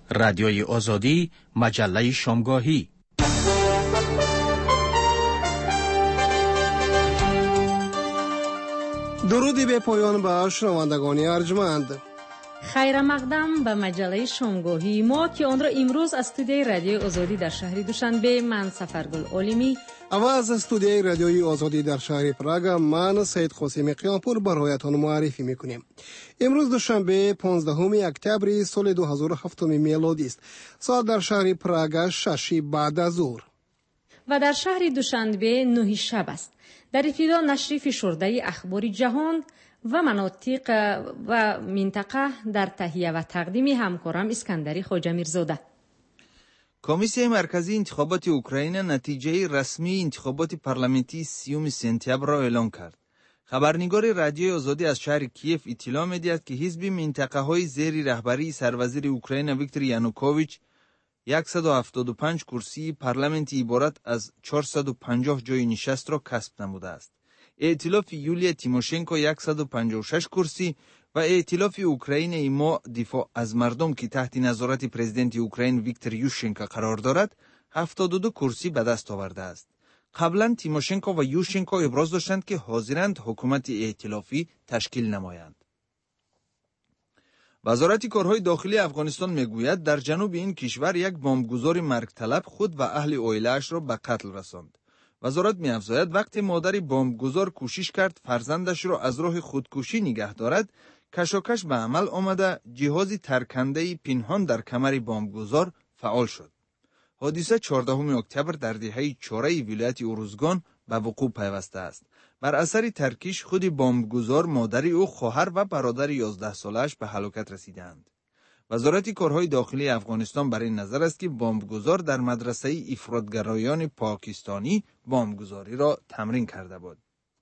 رادیوی آزادی، مجله شامگاهی. درودی به پایان به شنوندگان ارجمند. خیر مقدم به مجله شامگاهی ما که آن را امروز از استودیوی رادیوی آزادی در شهر دوشنبه من سفرگل عالمی و از استودیوی رادیوی آزادی در شهر پراگ من سید قاسم قیامپور برایتان معرفی میکنیم. امروز دوشنبه 15 اکتبر سال 2007 میلادی است. ساعت در شهر پراگ 6 بعد از ظهر و در شهر دوشنبه 9 شب است. در ابتدا نشر فشرده اخبار جهان و مناطق و منطقه در تهیه و تقدیم همکارم اسکندری خواجه میرزاده. کمیسیون مرکزی انتخابات اوکراین نتیجه رسمی انتخابات پارلمانی 30 سپتامبر را اعلام کرد. خبرنگار رادیوی آزادی از شهر کیف اطلاع می‌دهد که حزب منطقه‌های زیر رهبری سروزیر اوکراین ویکتور یانوکوویچ 175 کرسی پارلمانی عبارت از 450 جای نشست را کسب نموده است. ائتلاف یولیا تیموشنکو 156 کرسی و ائتلاف اوکراین ایما دفاع از مردم که تحت نظارت پرزیدنت اوکراین ویکتور یوشچنکو قرار دارد 72 کرسی به دست آورده است. قبلا تیموشنکو و یوشچنکو ابراز داشتند که حاضرند حکومت ائتلافی تشکیل نمایند. وزارت کارهای داخلی افغانستان میگوید در جنوب این کشور یک بمبگذار مرگ طلب خود و اهل عائله‌اش را به قتل رساند. وزارت می‌افزاید وقتی مادر بمبگذار کوشش کرد فرزندش را از راه خودکشی نگه دارد، کشاکش به عمل آمده جهاز ترکنده پنهان در کمر بمبگذار فعال شد. حادثه 14 اکتبر در دهه 4 ولایت اروزگان به وقوع پیوسته است. بر اثر ترکیش خود بمبگذار، مادر او، خواهر و برادر 11 ساله‌اش به هلاکت رسیدند. وزارت کارهای داخلی افغانستان بر این نظر است که بمبگذار در مدرسه افراطگرایان پاکستانی بمبگذاری را تمرین کرده بود.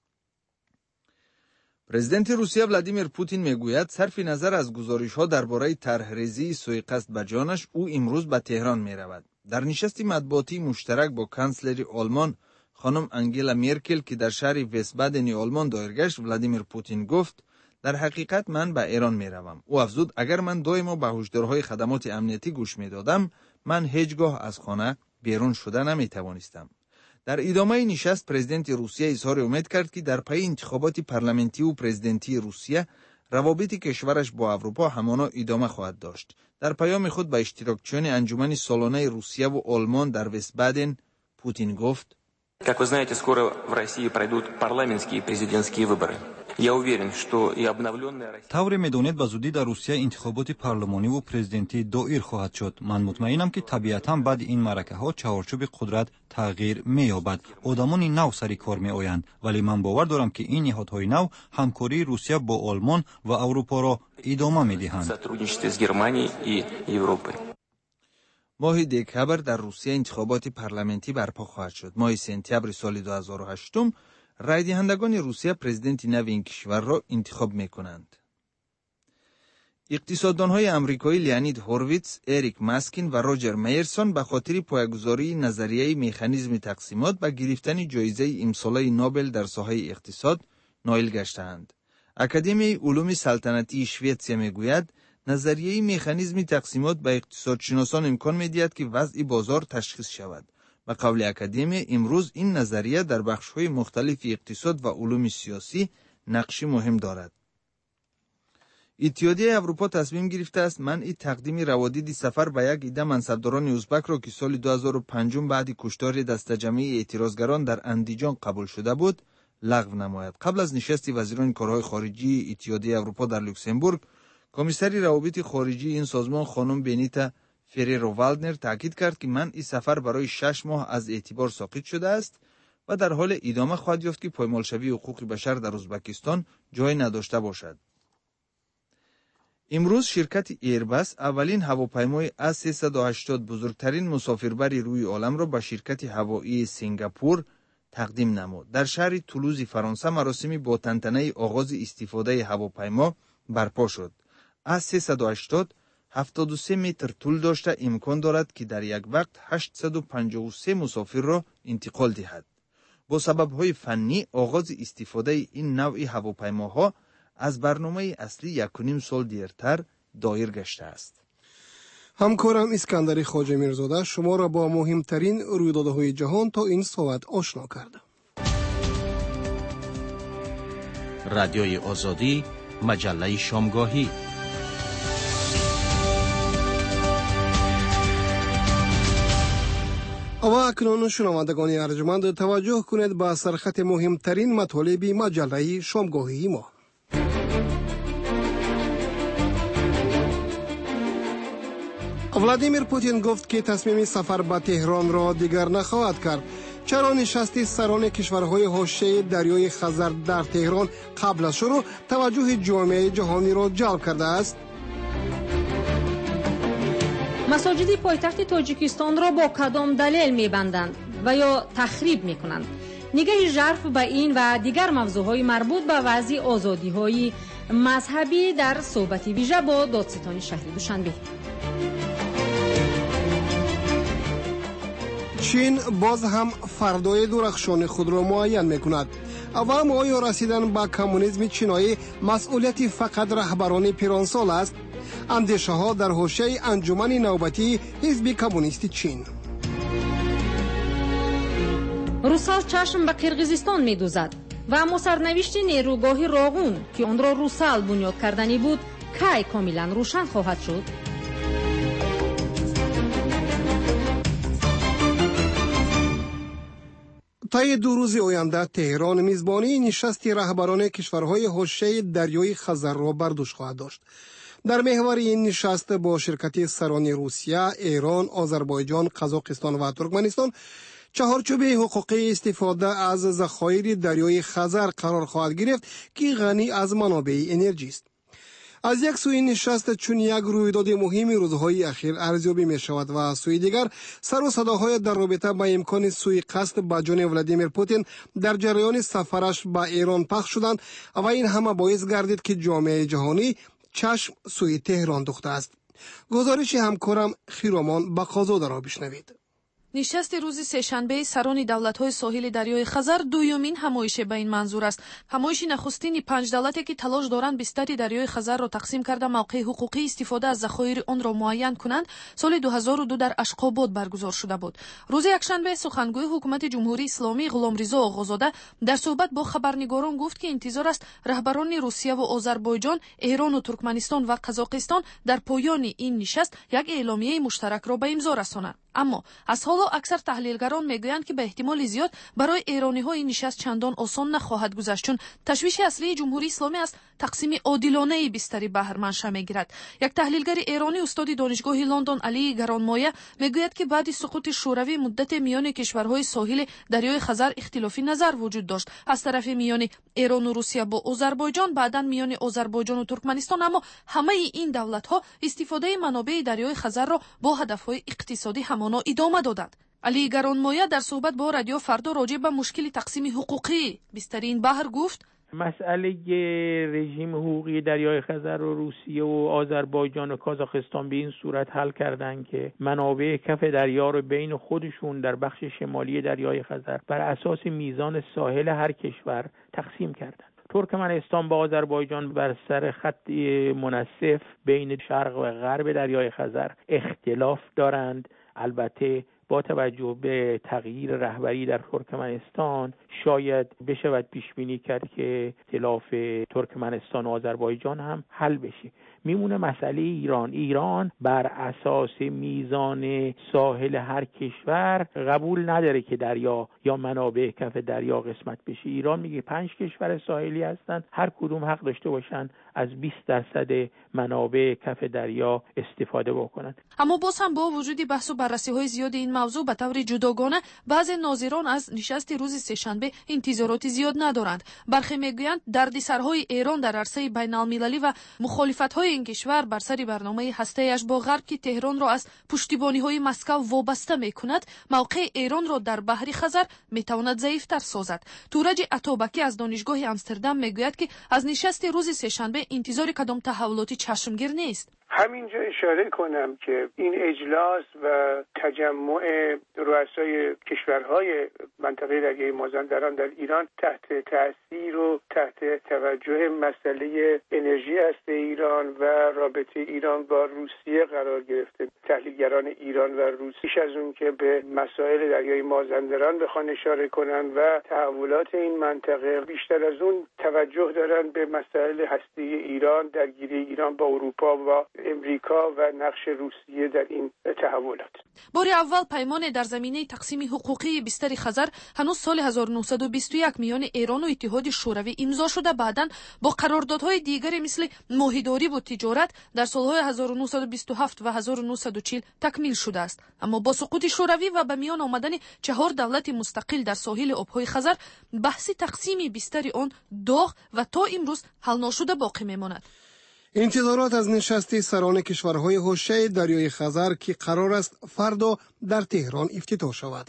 پرزیدنت روسیه ولادیمیر پوتین میگوید صرف نظر از گزارش‌ها درباره طرح‌ریزی سوءقصد به جانش او امروز به تهران می‌رود. در نشست مطبوعاتی مشترک با کانسلر آلمان خانم انگلا مرکل که در شهر ویسبادن آلمان دایر گشت، ولادیمیر پوتین گفت در حقیقت من به ایران میروم. او افزود اگر من دائما به هشدارهای خدمات امنیتی گوش میدادم من هیچگاه از خانه بیرون شده نمیتوانستم. در ادامه نشست پرزیدنت روسیه اظهار امید کرد که در پی انتخابات پارلمانی و پرزیدنتی روسیه روابط کشورش با اروپا همانا ادامه خواهد داشت. در پیام خود به اشتراکچیان انجمن سالانه روسیه و آلمان در ویسبادن پوتین گفت: Как вы знаете, скоро в России пройдут парламентские и президентские выборы. Я уверен, что и обновленная Россия... طور میدونید به زودی در روسیه انتخابات پارلمانی و پرزیدنتی دایر خواهد شد. من مطمئنم که طبیعتاً بعد این معرکه ها چارچوب قدرت تغییر می‌یابد. آدمان نو سر کار می‌آیند، ولی من باور دارم که این نهادهای نو همکاری روسیه با آلمان و اروپا را ادامه می‌دهند. сотрудничестве с Германией и Европой. ماه دکبر در روسیه انتخابات پارلمانی برپا خواهد شد. ماه سپتامبر سال 2008 رای دهندگان روسیه پرزیدنت نو این کشور را انتخاب می‌کنند. اقتصاددان‌های آمریکایی لیانید هورویتز، اریک ماسکین و روجر میرسون به خاطر پایه‌گذاری نظریه مکانیزم تقسیمات به گرفتن جایزه امسال نوبل در ساحه اقتصاد نائل گشتند. اکادمی علوم سلطنتی شوئدیا میگوید نظریه مکانیزم تقسیمات به اقتصادشناسان امکان می‌دهد که وضع بازار تشخیص شود. به قول اکادمی امروز این نظریه در بخش‌های مختلف اقتصاد و علوم سیاسی نقشی مهم دارد. اتحادیه اروپا تصمیم گرفته است منع تقدیم روادید سفر به یک عده منصبداران ازبک را که سال 2005 بعد کشتار دسته‌جمعی اعتراضگران در اندیجان قبول شده بود لغو نماید. قبل از نشست وزیران کارهای خارجی اتحادیه اروپا در لوکزامبورگ، کمیسر روابط خارجی این سازمان خانم بنیتا فریرو والدنر تاکید کرد که منع سفر برای 6 ماه از اعتبار ساقط شده است و در حال ادامه خواهد یافت که پایمالشوی حقوق بشر در ازبکستان جای نداشته باشد. امروز شرکت ایرباس اولین هواپیمای A380 بزرگترین مسافربری روی عالم را به شرکت هوایی سنگاپور تقدیم نمود. در شهر تولوز فرانسه مراسمی با تنتنه آغاز استفاده هواپیما برپا شد. A380 73 متر طول داشته امکان دارد که در یک وقت 853 مسافر را انتقال دهد. با سبب‌های فنی آغاز استفاده این نوع هواپیماها از برنامه اصلی 1.5 سال دیرتر دایر گشته است. همکارم اسکندر خواجه میرزاده شما را با مهمترین رویدادهای جهان تا این ساعت آشنا کرده. رادیوی آزادی، مجله شامگاهی. و اکنون شنوندگان ارجمند توجه کنید به سرخط مهمترین مطالب مجله شامگاهی ما. ولادیمیر پوتین گفت که تصمیم سفر به تهران را دیگر نخواهد کرد. چرا نشست سران کشورهای حوزه دریای خزر در تهران قبل از شروع توجه جامعه جهانی را جلب کرده است؟ مساجد پایتخت تاجیکستان را با کدام دلیل می‌بندند و یا تخریب می‌کنند؟ نگاه ژرف به این و دیگر موضوعهای مربوط به وضع آزادی‌های مذهبی در صحبت ویژه با دادستان شهر دوشنبه. چین باز هم فردای درخشان خود را معین می‌کند. اما آیا رسیدن به کمونیسم چینایی مسئولیت فقط رهبران پیرانسال است؟ اندیشه ها در حوزه انجمن نوبتی حزب کمونیست چین. روس‌ها چشم به قرقیزستان می‌دوزد و اما سرنوشت نیروگاه راغون که آن را روسال بنیاد کردنی بود کی کاملا روشن خواهد شد؟ طی 2 روز آینده تهران میزبانی نشست رهبران کشورهای حوزه دریای خزر را بر دوش خواهد داشت. در محور این نشست با شرکت سران روسیه، ایران، آذربایجان، قزاقستان و ترکمنستان چهارچوب حقوقی استفاده از ذخایر دریای خزر قرار خواهد گرفت که غنی از منابع انرژی است. از یک سوی نشست چون یک رویداد مهم روزهای اخیر ارزیابی می شود و از سوی دیگر سر و صداهای در رابطه با امکان سوءقصد به جان ولادیمیر پوتین در جریان سفرش به ایران پخش شدند و این همه باعث گردید که جامعه جهانی چشم سوی تهران دوخته است. گزارش همکارم خیرامان بقازاده را بشنوید. نشست روز سه‌شنبه سران دولت‌های ساحل دریای خزر دومین همایش به این منظور است. همایش نخستین 5 دولتی که تلاش دارند بستر دریای خزر را تقسیم کرده موقع حقوقی استفاده از ذخایر آن را معین کنند سال 2002 در اشخاباد برگزار شده بود. روز یکشنبه سخنگوی حکومت جمهوری اسلامی غلامرضا آغازاده در صحبت با خبرنگاران گفت که انتظار است رهبران روسیه و آذربایجان، ایران و ترکمنستان و قزاقستان در پایان این نشست یک اعلامیه مشترک را به امضا رسانند. اما از حالا اکثر تحلیلگران میگویند که به احتمال زیاد برای ایرانی‌ها این نشست چندان آسان نخواهد گذشت، چون تشویش اصلی جمهوری اسلامی است تقسیم عادلانه بستر بحر منشأ میگیرد. یک تحلیلگر ایرانی استاد دانشگاه لندن علی گرانمایه میگوید که بعد سقوط شوروی مدت میان کشورهای ساحل دریای خزر اختلافی نظر وجود داشت، از طرف میان ایران و روسیه با آذربایجان، بعداً میان آذربایجان و ترکمنستان، اما همه این دولت‌ها استفاده منابع دریای خزر را با هدف‌های اقتصادی همانا ادامه دادند. علی گرانمایه در صحبت با رادیو فردا راجع به مشکل تقسیم حقوقی بستر این بحر گفت: مسئله رژیم حقوقی دریای خزر و روسیه و آذربایجان و قزاقستان به این صورت حل کردند که منابع کف دریا رو بین خودشون در بخش شمالی دریای خزر بر اساس میزان ساحل هر کشور تقسیم کردند. ترکمنستان با آذربایجان بر سر خط منصف بین شرق و غرب دریای خزر اختلاف دارند. البته با توجه به تغییر رهبری در ترکمنستان شاید بشود پیش بینی کرد که اختلاف ترکمنستان و آذربایجان هم حل بشه. میمونه مسئله ایران بر اساس میزان ساحل هر کشور قبول نداره که دریا یا منابع کف دریا قسمت بشه. ایران میگه 5 کشور ساحلی هستن، هر کدوم حق داشته باشن از 20% منابع کف دریا استفاده بکنن. اما باز هم با وجود بحث و بررسی‌های زیاد این موضوع به طور جداگانه بعضی ناظران از نشست روز سه‌شنبه انتظارات زیاد ندارند. برخی میگویند دردسرهای ایران در عرصه بین‌المللی و مخالفت‌های این کشور بر سر برنامه هسته‌ایش با غرب که تهران را از پشتیبانی‌های مسکو وابسته می‌کند، موقع ایران را در بحر خزر می‌تواند ضعیف‌تر سازد. تورج عطابکی از دانشگاه آمستردام میگوید که از نشست روز سه‌شنبه انتظار کدام تحولاتی چشمگیر نیست. همینجا اشاره کنم که این اجلاس و تجمع رؤسای کشورهای منطقه دریای مازندران در ایران تحت تأثیر و تحت توجه مسئله انرژی هسته ایران و رابطه ایران با روسیه قرار گرفته. تحلیلگران ایران و روسیه پیش از اون که به مسائل دریای مازندران بخوان اشاره کنن و تحولات این منطقه، بیشتر از اون توجه دارن به مسائل هسته ایران، درگیری ایران با اروپا و امریکا و نقش روسیه در این تحولات. بار اول پیمان در زمینه تقسیم حقوقی بستر خزر هنوز سال 1921 میان ایران و اتحاد شوروی امضا شده، بعداً با قراردادهای دیگری مثل ماهیداری و تجارت در سالهای 1927 و 1940 تکمیل شده است. اما با سقوط شوروی و به میان آمدن 4 دولت مستقل در ساحل آبهای خزر، بحث تقسیم بستر آن داغ و تا امروز حل نشده باقی میماند. انتظارات از نشست سران کشورهای حوزه دریای خزر که قرار است فردا در تهران افتتاح شود.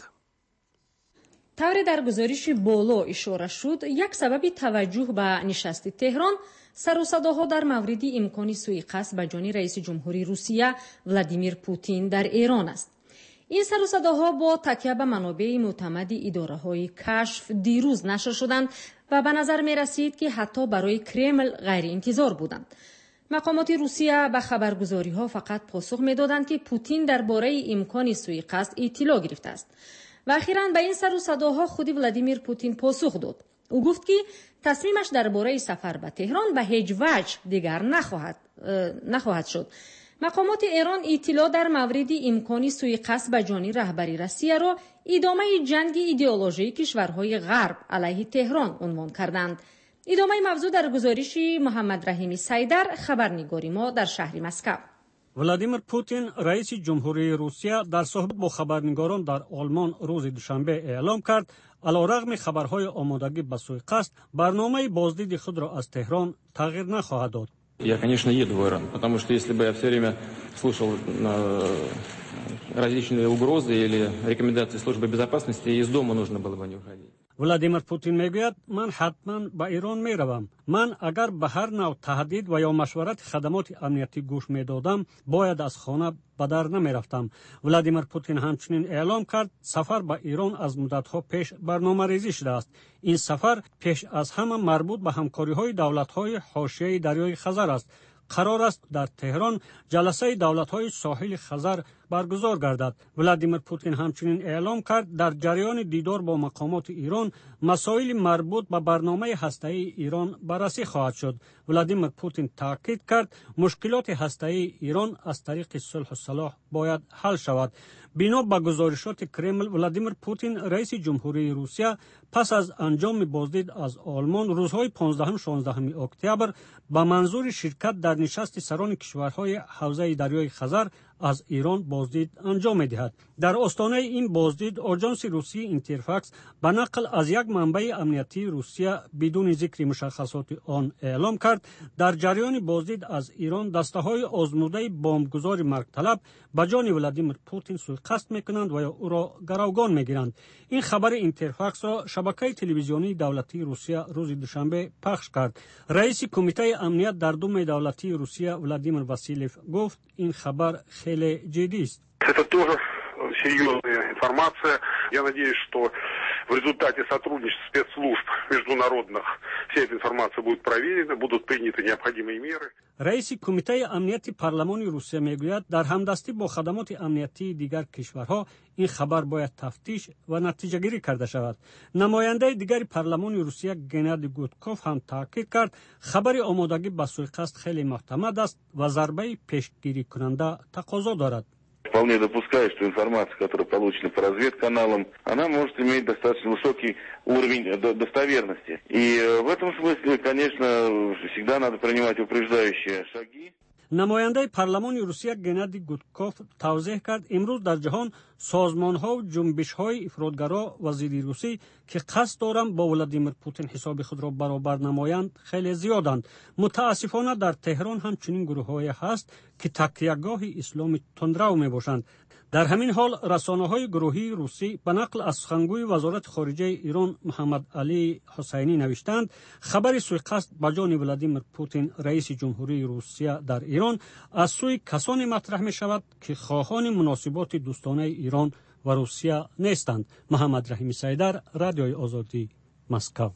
طور در گزارش بالا اشاره شد، یک سبب توجه به نشست تهران سر و صداها در مورد امکان سوءقصد به جان رئیس جمهوری روسیه ولادیمیر پوتین در ایران است. این سر و صداها با تکیه به منابع معتمد اداره‌های کشف دیروز نشر شدند و به نظر می رسید که حتی برای کرمل غیر انتظار بودند. مقامات روسیه به خبرگزاری‌ها فقط پاسخ می‌دادند که پوتین درباره امکان سوءقصد اطلاع گرفته است. و اخیراً به این سر و صداها خود ولادیمیر پوتین پاسخ داد. او گفت که تصمیمش درباره سفر به تهران به هیچ وجه دیگر نخواهد شد. مقامات ایران اطلاع در مورد امکان سوءقصد به جان رهبری روسیه را ادامه جنگ ایدئولوژی کشورهای غرب علیه تهران عنوان کردند. ادامه موضوع در گزارش محمد رحیمی سیدر، خبرنگاری ما در شهر مسکو. ولادیمیر پوتین رئیس جمهوری روسیه در صحبت با خبرنگاران در آلمان روز دوشنبه اعلام کرد علیرغم خبرهای آمادگی به سوءقصد، برنامه بازدید خود را از تهران تغییر نخواهد داد. Я, конечно, еду в Иран, потому что если бы я все время слушал различные угрозы или рекомендации службы безопасности, из дома нужно было бы не уходить. ولادیمیر پوتین میگوید من حتما به ایران میروم. من اگر به هر نوع تهدید و یا مشورت خدمات امنیتی گوش میدادم، باید از خانه به در نمیرفتم. ولادیمیر پوتین همچنین اعلام کرد سفر به ایران از مدت‌ها پیش برنامه‌ریزی شده است. این سفر پیش از همه مربوط به همکاری‌های دولت‌های حاشیه دریای خزر است. قرار است در تهران جلسه دولت‌های ساحل خزر برگزار گردد. ولادیمیر پوتین همچنین اعلام کرد در جریان دیدار با مقامات ایران مسائل مربوط به برنامه هسته‌ای ایران بررسی خواهد شد. ولادیمیر پوتین تاکید کرد مشکلات هسته‌ای ایران از طریق صلح و صلاح باید حل شود. بنا به گزارشات کرمل، ولادیمیر پوتین رئیس جمهوری روسیه پس از انجام بازدید از آلمان روزهای 15-16 اکتبر به منظور شرکت در نشست سران کشورهای حوزه دریای خزر از ایران بازدید انجام می‌دهد. در آستانه این بازدید آژانس روسی اینترفاکس به نقل از یک منبع امنیتی روسیه بدون ذکر مشخصات آن اعلام کرد در جریان بازدید از ایران دسته‌های آزموده بمبگذار مرگ طلب به جان ولادیمیر پوتین سوءقصد می‌کنند و او را گروگان می‌گیرند. این خبر اینترفاکس را شبکه تلویزیونی دولتی روسیه روز دوشنبه پخش کرد. رئیس کمیته امنیت در دوم دولتی روسیه ولادیمیر واسیلیف گفت این خبر خیلی جدی است. Это тоже серьезная информация. Я надеюсь, что в результате сотрудничества спецслужб международных вся эта информация будет проверена, будут приняты необходимые меры. رئیس کمیته امنیت پارلمان روسیه میگوید در همدستی با خدمات امنیتی دیگر کشورها این خبر باید تفتیش و نتیجه گیری کرده شود. نماینده دیگر پارلمان روسیه گنادی گودکوف هم تاکید کرد خبر آمادگی به سوءقصد خیلی معتمد است و ضربه پیشگیری کننده تقاضا دارد. Вполне допускаю, что информация, которая получена по разведканалам, она может иметь достаточно высокий уровень достоверности. И в этом смысле, конечно, всегда надо принимать упреждающие шаги. نماینده پارلمان روسیه گنادی گودکوف توضیح کرد امروز در جهان سازمان‌ها و جنبش‌های افراطگرا و ضد روسی که قصد دارند با ولادیمیر پوتین حساب خود را برابر نمایند خیلی زیادند. متاسفانه در تهران همچنین گروه‌هایی هست که تکیهگاه اسلام تندرو میباشند. در همین حال رسانه‌های گروهی روسی به نقل از سخنگوی وزارت خارجه ایران محمد علی حسینی نوشتند خبر سوءقصد به جان ولادیمیر پوتین رئیس جمهوری روسیه در ایران از سوی کسانی مطرح می شود که خواهان مناسبات دوستانه ایران و روسیه نیستند. محمد رحیمی سیدر، رادیوی آزادی، مسکو.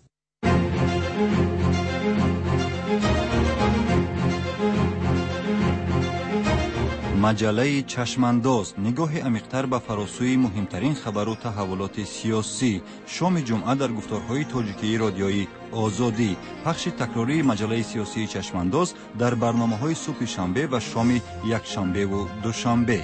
مجله چشمانداز نگاه عمیق‌تر به فراسوی مهمترین خبر و تحولات سیاسی. شام جمعه در گفتارهای تاجیکی رادیویی آزادی. پخش تکراری مجله سیاسی چشمانداز در برنامه‌های صبح شنبه و شام یکشنبه و دوشنبه.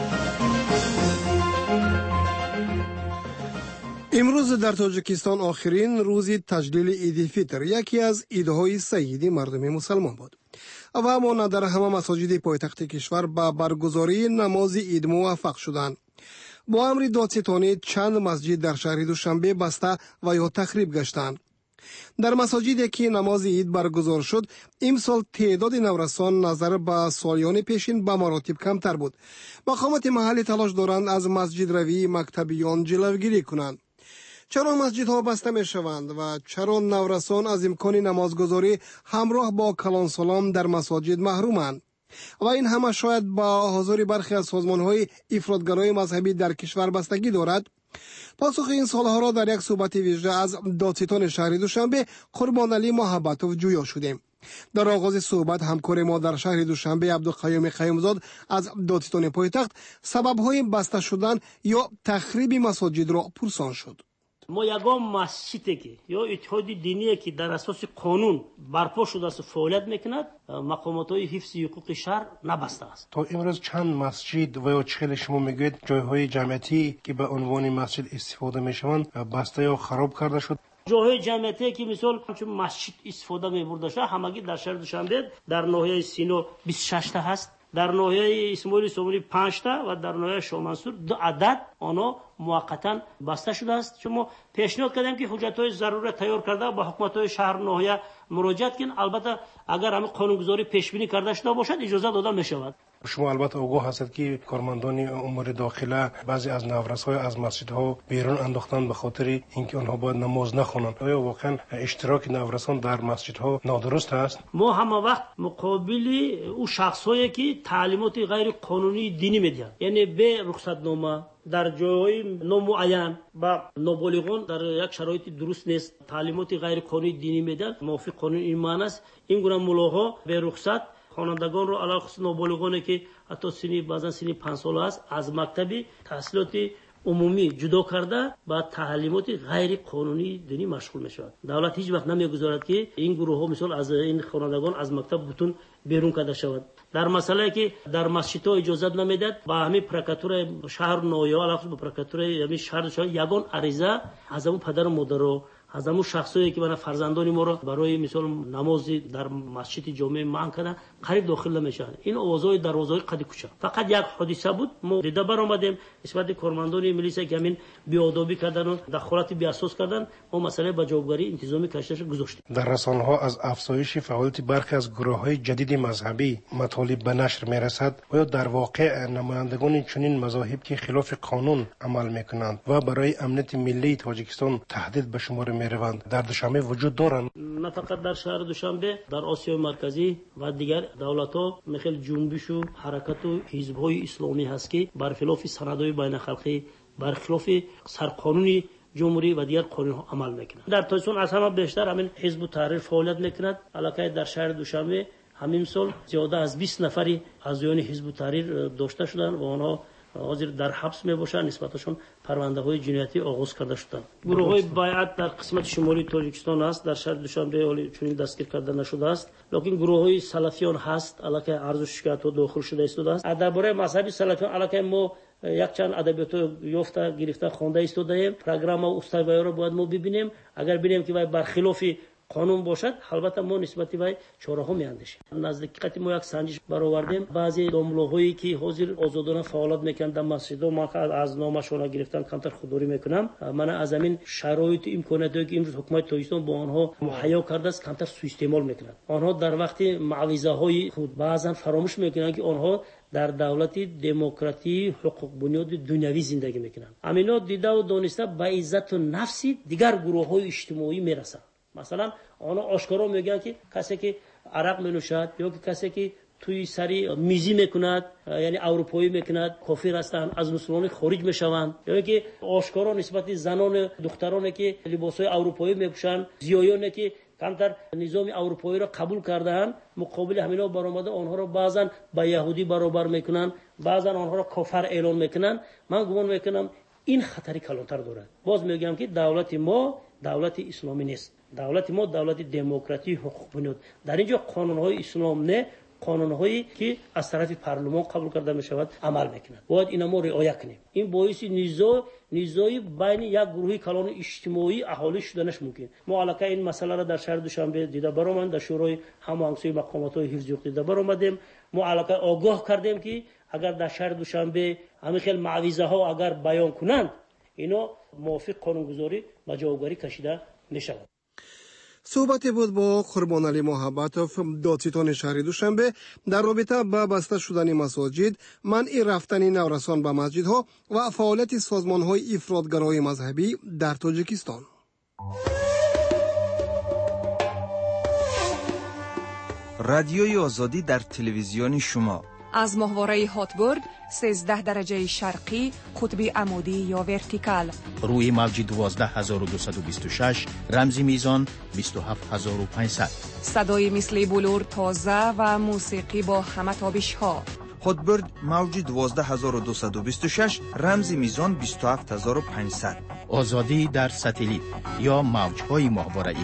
امروز در تاجیکستان آخرین روز تجلیل عید فطر، یکی از عیدهای سعیدی مردم مسلمان بود و اما در همه مساجد پایتخت کشور به برگزاری نماز عید موفق شدند. با امر دادستانی چند مسجد در شهر دوشنبه بسته و یا تخریب گشتند. در مساجدی که نماز عید برگزار شد امسال تعداد نورسان نظر به سالیان پیشین به مراتب کمتر بود. مقامات محلی تلاش دارند از مسجد روی مکتبیان جلوگیری کنند. چرا مسجدها بسته می شوند و چرا نورسان از امکان نمازگزاری همراه با کلان سلام در مساجد محرومند؟ و این همه شاید با حضور برخی از سازمان‌های افراطگرای مذهبی در کشور بستگی دارد. پاسخ این سوالها را در یک صحبت ویژه از دادستان شهر دوشنبه قربان علی محبتوف جویا شدیم. در آغاز صحبت همکار ما در شهر دوشنبه عبدالقیوم قیومزاد از دادستان پایتخت سبب‌های بسته شدن یا تخریب مساجد را پرسان شد. ما یگان مسجدی که یا اتحاد دینی که در اساس قانون برپا شده است فعالیت میکند مقامات‌های حفظ حقوق شهر نبسته است. تا امروز چند مسجد و یا چخیل شما میگوید جایهای جمعیتی که به عنوان مسجد استفاده میشوند بسته یا خراب کرده شد؟ جاهای جمعیتی که مثال چون مسجد استفاده میبرده شد همگی در شهر دوشنبه در ناحیه سینو 26 تا هست، در ناحیه اسماعیل سومری 5 تا و در ناحیه شامنصور 2 عدد آنها موقتا بسته شده است. چون ما پیشنهاد کردیم که حجت‌های ضروری تیار کرده با حکومت‌های شهر ناحیه مراجعت کنند. البته اگر همین قانونگذاری پیش بینی کرده شده باشد اجازه داده می‌شود. شما البته آگاه هستید که کارمندان امور داخله بعضی از نورس‌های از مسجدها بیرون انداختن به خاطر اینکه آنها باید نماز نخوانند. آیا واقعا اشتراک نورسان در مسجدها نادرست است؟ ما هم وقت مقابل او شخصایی که تعلیمات غیر قانونی دینی میدن، یعنی به رخصتنامه در جای نامعین و نابالغان در یک شرایط درست نیست تعلیمات غیر قانونی دینی میدن، موافق قانون ایمان است. این گونه ملاها به رخصت خوانندگان رو علاوه خصوص نابالغانی که حتی سنی بعضا سنی 5 ساله است از مکتبی تحصیلات عمومی جدا کرده با تعلیمات غیر قانونی دینی مشغول میشود. دولت هیچ وقت نمیگذارد که این گروه ها مثلا از این خوانندگان از مکتب بتون بیرون کرده شود. در مسئله که در مسجدها اجازه نمیداد با همین پرکاتور شهر نویا علاوه به پرکاتور همین شهر شهر یگان عریضه از اون پدر و مادر رو از همون شخصایی که من فرزندان ما رو برای مثال نماز در مسجد جامع منع کردن قریب داخل نمیشن. این آوازهای دروازهای قد کوچه فقط یک حادثه بود. ما دیده برآمدیم نسبت کارمندان ملیسا که همین بی‌آدابی کردن و دخالت بی اساس کردن ما مسئله به جوابگری انتظامی کشش گذاشتیم. در رسانه‌ها از افزایش فعالیت برخی از گروه‌های جدید مذهبی مطالب به نشر میرسد و یا در واقع نمایندگان چنین مذاهب که خلاف قانون عمل میکنند و برای امنیت ملی تاجیکستان تهدید به شمار میروند در دوشنبه وجود دارند؟ نه فقط در شهر دوشنبه، در آسیای مرکزی و دیگر دولت‌ها مثل جنبش و حرکت و حزب‌های اسلامی هست که برخلاف سندهای بین‌الخلقی برخلاف سرقانونی جمهوری و دیگر قانون‌ها عمل میکنند. در تاجیکستان از همه بیشتر همین حزب تحریر فعالیت میکند. علاقه در شهر دوشنبه همین سال زیاده از 20 نفری از یون حزب تحریر داشته شدند و آنها حاضر در حبس میباشند. نسبتشون پرونده‌های جنایتی آغاز کرده شدند. گروه‌های بیعت در قسمت شمالی تاجیکستان است. در شهر دوشنبه حالی چنین دستگیر کرده نشده است، لیکن گروه‌های سلفیان هست علاقه عرض و شکایت داخل شده است. درباره مذهب سلفیان علاقه ما یک چند ادبیات یافته گرفته خوانده ایستادیم. پروگرام و استوایی رو باید ما ببینیم. اگر ببینیم که برخلاف قانون باشد البته ما نسبت به چاره‌ها میاندیشیم. نزدیکت ما یک سنجش برآوردیم، بعضی داملوهایی که حاضر آزادانه فعالیت میکنند در مسجدها ما از نامشون گرفتن کمتر خودداری میکنم. من از همین شرایط امکاناتی که امروز حکومت تاجیکستان با آنها مهیا کرده است کمتر سوء استعمال میکنند. آنها در وقت معوضه های خود بعضا فراموش میکنند که آنها در دولت دموکراتی حقوق بنیاد دنیوی زندگی میکنند. امینا دیده و دانسته به عزت و نفس دیگر گروه‌های اجتماعی میرسند. مثلا آنها آشکارا میگن که کسی که عرق مینوشد یا که کسی که توی سری میزی میکند یعنی اروپایی میکند کافر هستند، از مسلمان خارج میشوند، یا که آشکارا نسبت زنان دخترانی که لباسای اروپایی میپوشند، زیایانی که کمتر نظام اروپایی را قبول کرده‌اند مقابل همینا برآمده آنها را بعضا با یهودی برابر میکنند، بعضا آنها را کافر اعلان میکنند. من گمان میکنم این خطری کلانتر دارد. باز میگم که دولت ما دولت اسلامی نیست. دولت ما دولت دموکراتی حقوق بنیاد. در اینجا قانون‌های اسلام نه، قانون‌هایی که از طرف پارلمان قبول کرده می‌شود عمل می‌کنند. باید اینا ما رعایت کنیم. این باعث نزاعی بین یک گروه کلان اجتماعی اهالی شدنش ممکن. ما علاقه این مسئله را در شهر دوشنبه دیده برآمد، در شورای هماهنگی مقامات‌های حفظ حقوق دیده برآمدیم. ما علاقه آگاه کردیم که اگر در شهر دوشنبه همین خیلی معوضه‌ها اگر بیان کنند اینا موافق قانونگذاری و جوابگری کشیده می‌شود. صحبتی بود با قربانعلی محبتوف، دادستان شهر دوشنبه در رابطه با بسته شدن مساجد، منع رفتن نورسان به مسجدها و فعالیت سازمان‌های افراطگرای مذهبی در تاجیکستان. رادیوی آزادی در تلویزیون شما از ماهواره هاتبورد 13 درجه شرقی قطب عمودی یا ورتیکال، روی موج 12226 رمزی میزان 27500، صدای مثل بلور تازه و موسیقی با همه تابش ها. هاتبورد موج 12226 رمزی میزان 27500. آزادی در ساتلیت یا موجهای ماهواره‌ای.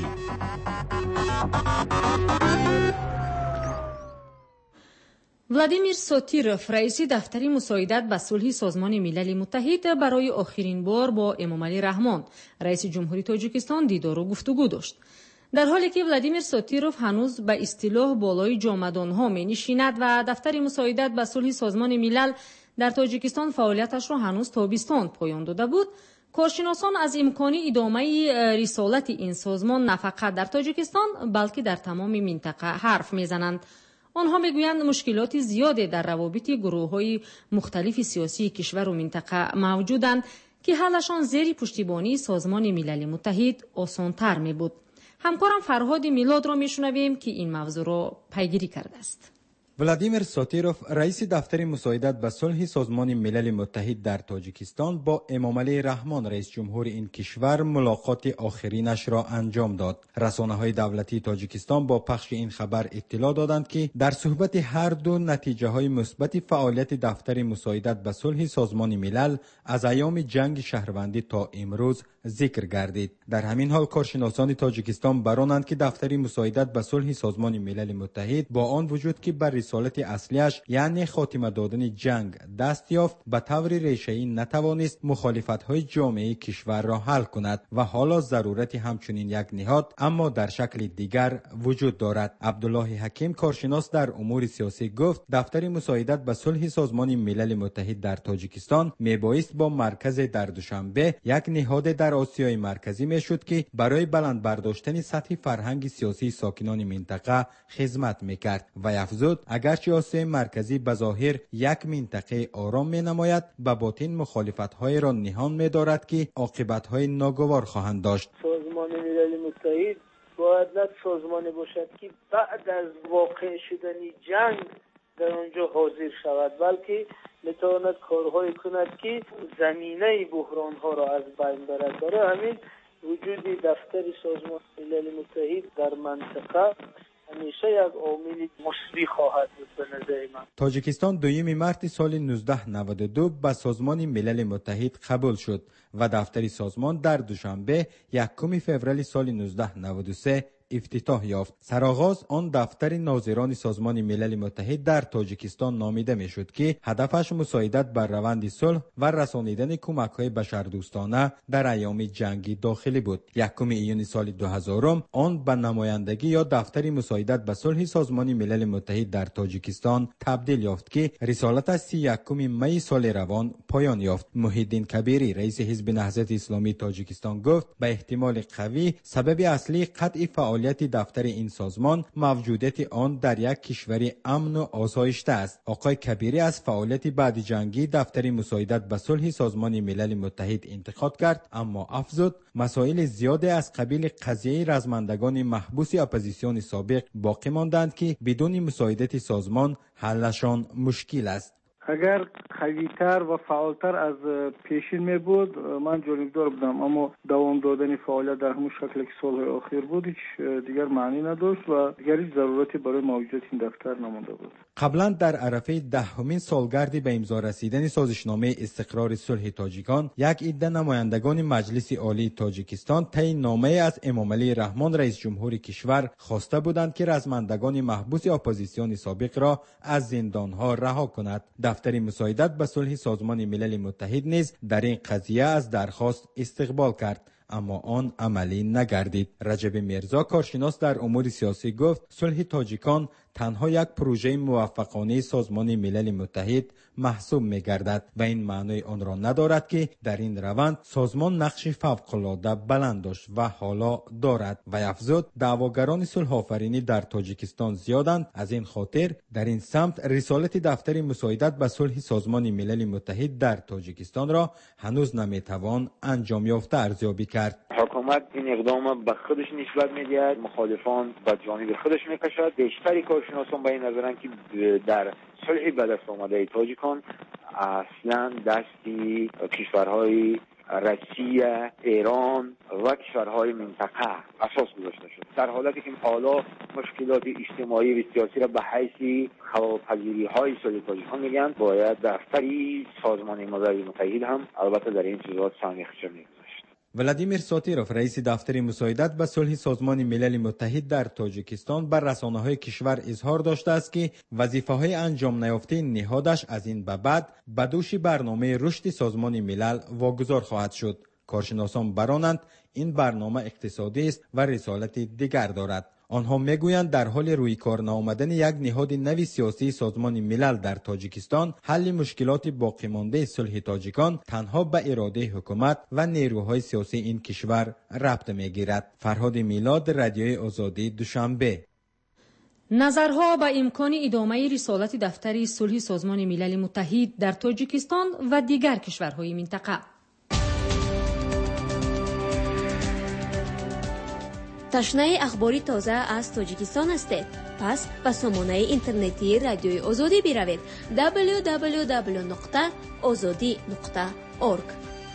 ولادیمیر سوتیروف رئیس دفتر مساعدت به صلح سازمان ملل متحد برای آخرین بار با امامعلی رحمان رئیس جمهوری تاجیکستان دیدار و گفتگو داشت. در حالی که ولادیمیر سوتیروف هنوز به اصطلاح بالای جامدانها می نشیند و دفتر مساعدت به صلح سازمان ملل در تاجیکستان فعالیتش را هنوز تابستان پایان داده بود، کارشناسان از امکان ادامه رسالت این سازمان نه فقط در تاجیکستان بلکه در تمام منطقه حرف میزنند. آنها میگویند مشکلات زیادی در روابط گروه‌های مختلف سیاسی کشور و منطقه موجودند که حلشان زیر پشتیبانی سازمان ملل متحد آسان‌تر می بود. همکارم فرهاد میلاد را میشنویم که این موضوع را پیگیری کرده است. ولادیمیر سوتیروف رئیس دفتر مساعدت به صلح سازمان ملل متحد در تاجیکستان با امامعلی رحمان رئیس جمهور این کشور ملاقات آخرینش را انجام داد. رسانه‌های دولتی تاجیکستان با پخش این خبر اطلاع دادند که در صحبت هر دو نتیجه‌های مثبت فعالیت دفتر مساعدت به صلح سازمان ملل از ایام جنگ شهروندی تا امروز ذکر گردید. در همین حال کارشناسان تاجیکستان برانند که دفتر مساعدت به صلح سازمان ملل متحد با آن وجود که بر رسالت اصلیش یعنی خاتمه دادن جنگ دست یافت به طور ریشه‌ای نتوانست مخالفت‌های جامعه کشور را حل کند و حالا ضرورت همچنین یک نهاد اما در شکل دیگر وجود دارد. عبدالله حکیم کارشناس در امور سیاسی گفت دفتر مساعدت به صلح سازمان ملل متحد در تاجیکستان میبایست با مرکز در دوشنبه یک نهاد در آسیای مرکزی میشد که برای بلند برداشتن سطح فرهنگ سیاسی ساکنان منطقه خدمت میکرد و افزود اگرچه آسیای مرکزی بظاهر یک منطقه آرام می نماید به باطن مخالفت‌های را نهان می‌دارد که عاقبت‌های ناگوار خواهند داشت. سازمان ملل متحد باید نه سازمانی باشد که بعد از واقع شدن جنگ در آنجا حاضر شود، بلکه میتواند کارهایی کند که زمینه بحران‌ها را از بین برد. برای همین وجود دفتر سازمان ملل متحد در منطقه همیشه یک عامل مثبت خواهد بود به نظر من. تاجیکستان 2 مارس سال 1992 به سازمان ملل متحد قبول شد و دفتر سازمان در دوشنبه 1 فوریه سال 1993 افتتاح یافت. سرآغاز آن دفتر ناظران سازمان ملل متحد در تاجیکستان نامیده میشد که هدفش مساعدت بر روند صلح و رسانیدن کمک‌های بشردوستانه در ایام جنگی داخلی بود. 1 ایون سال 2000 آن به نمایندگی یا دفتر مساعدت به صلح سازمان ملل متحد در تاجیکستان تبدیل یافت که رسالتش 31 می سال روان پایان یافت. محیدین کبیری رئیس حزب نهضت اسلامی تاجیکستان گفت به احتمال قوی سبب اصلی قطع فعالیت دفتر این سازمان موجودیت آن در یک کشور امن و آسایشته است. آقای کبیری از فعالیت بعد جنگی دفتر مساعدت به صلح سازمان ملل متحد انتقاد کرد، اما افزود مسائل زیادی از قبیل قضیه رزمندگان محبوس اپوزیسیون سابق باقی ماندند که بدون مساعدت سازمان حلشان مشکل است. اگر قوی‌تر و فعالتر از پیشین می بود من جانبدار بودم، اما دوام دادن فعالیت در همون شکلی که سالهای اخیر بود هیچ دیگر معنی نداشت و دیگر هیچ ضرورتی برای موجودیت این دفتر نمانده بود. قبلا در عرفه 10مین سالگرد به امضا رسیدن سازشنامه استقرار صلح تاجیکان، یک عده نمایندگان مجلس عالی تاجیکستان طی نامه از امامعلی رحمان رئیس جمهور کشور خواسته بودند که رزمندگان محبوس اپوزیسیون سابق را از زندانها رها کند. دفتر مساعدت به صلح سازمان ملل متحد نیز در این قضیه از درخواست استقبال کرد، اما آن عملی نگردید. رجب میرزا کارشناس در امور سیاسی گفت صلح تاجیکان تنها یک پروژه موفقانه سازمان ملل متحد محسوب می‌گردد و این معنی آن را ندارد که در این روند سازمان نقش فوق‌العاده بلند داشت و حالا دارد. و افزود دعواگران صلح آفرینی در تاجیکستان زیادند، از این خاطر در این سمت رسالت دفتر مساعدت به صلح سازمان ملل متحد در تاجیکستان را هنوز نمیتوان انجام یافته ارزیابی کرد. حکومت این اقدام به خودش نسبت میدهد، مخالفان به جانب خودش میکشد. بیشتری کارشناسان به این نظرند که در صلح به دست آمده تاجیکان اصلا دستی کشورهای روسیه، ایران و کشورهای منطقه اساس گذاشته شد، در حالتی که حالا مشکلات اجتماعی و سیاسی را به حیث خواپذیری های صلح تاجیکان میگن. باید دفتری سازمان ملل متحد هم البته در این چیزات سهمی خودش میگذاشت. ولادیمیر ساتیروف رئیس دفتر مساعدت به صلح سازمان ملل متحد در تاجیکستان بر رسانه‌های کشور اظهار داشته است که وظیفه‌های انجام نیافته نهادش از این به بعد به دوش برنامه رشد سازمان ملل واگذار خواهد شد. کارشناسان برانند این برنامه اقتصادی است و رسالت دیگر دارد. آنها میگویند در حال روی کار نآمدن یک نهاد نوی سیاسی سازمان ملل در تاجیکستان، حل مشکلات باقی مانده صلح تاجیکان تنها به اراده حکومت و نیروهای سیاسی این کشور ربط میگیرد. فرهاد میلاد، رادیوی آزادی، دوشنبه. نظرها به امکان ادامه رسالت دفتر صلح سازمان ملل متحد در تاجیکستان و دیگر کشورهای منطقه. تشنه اخباری تازه از تاجیکستان هستید؟ پس به سامانه اینترنتی رادیوی آزادی بروید www.azadi.org.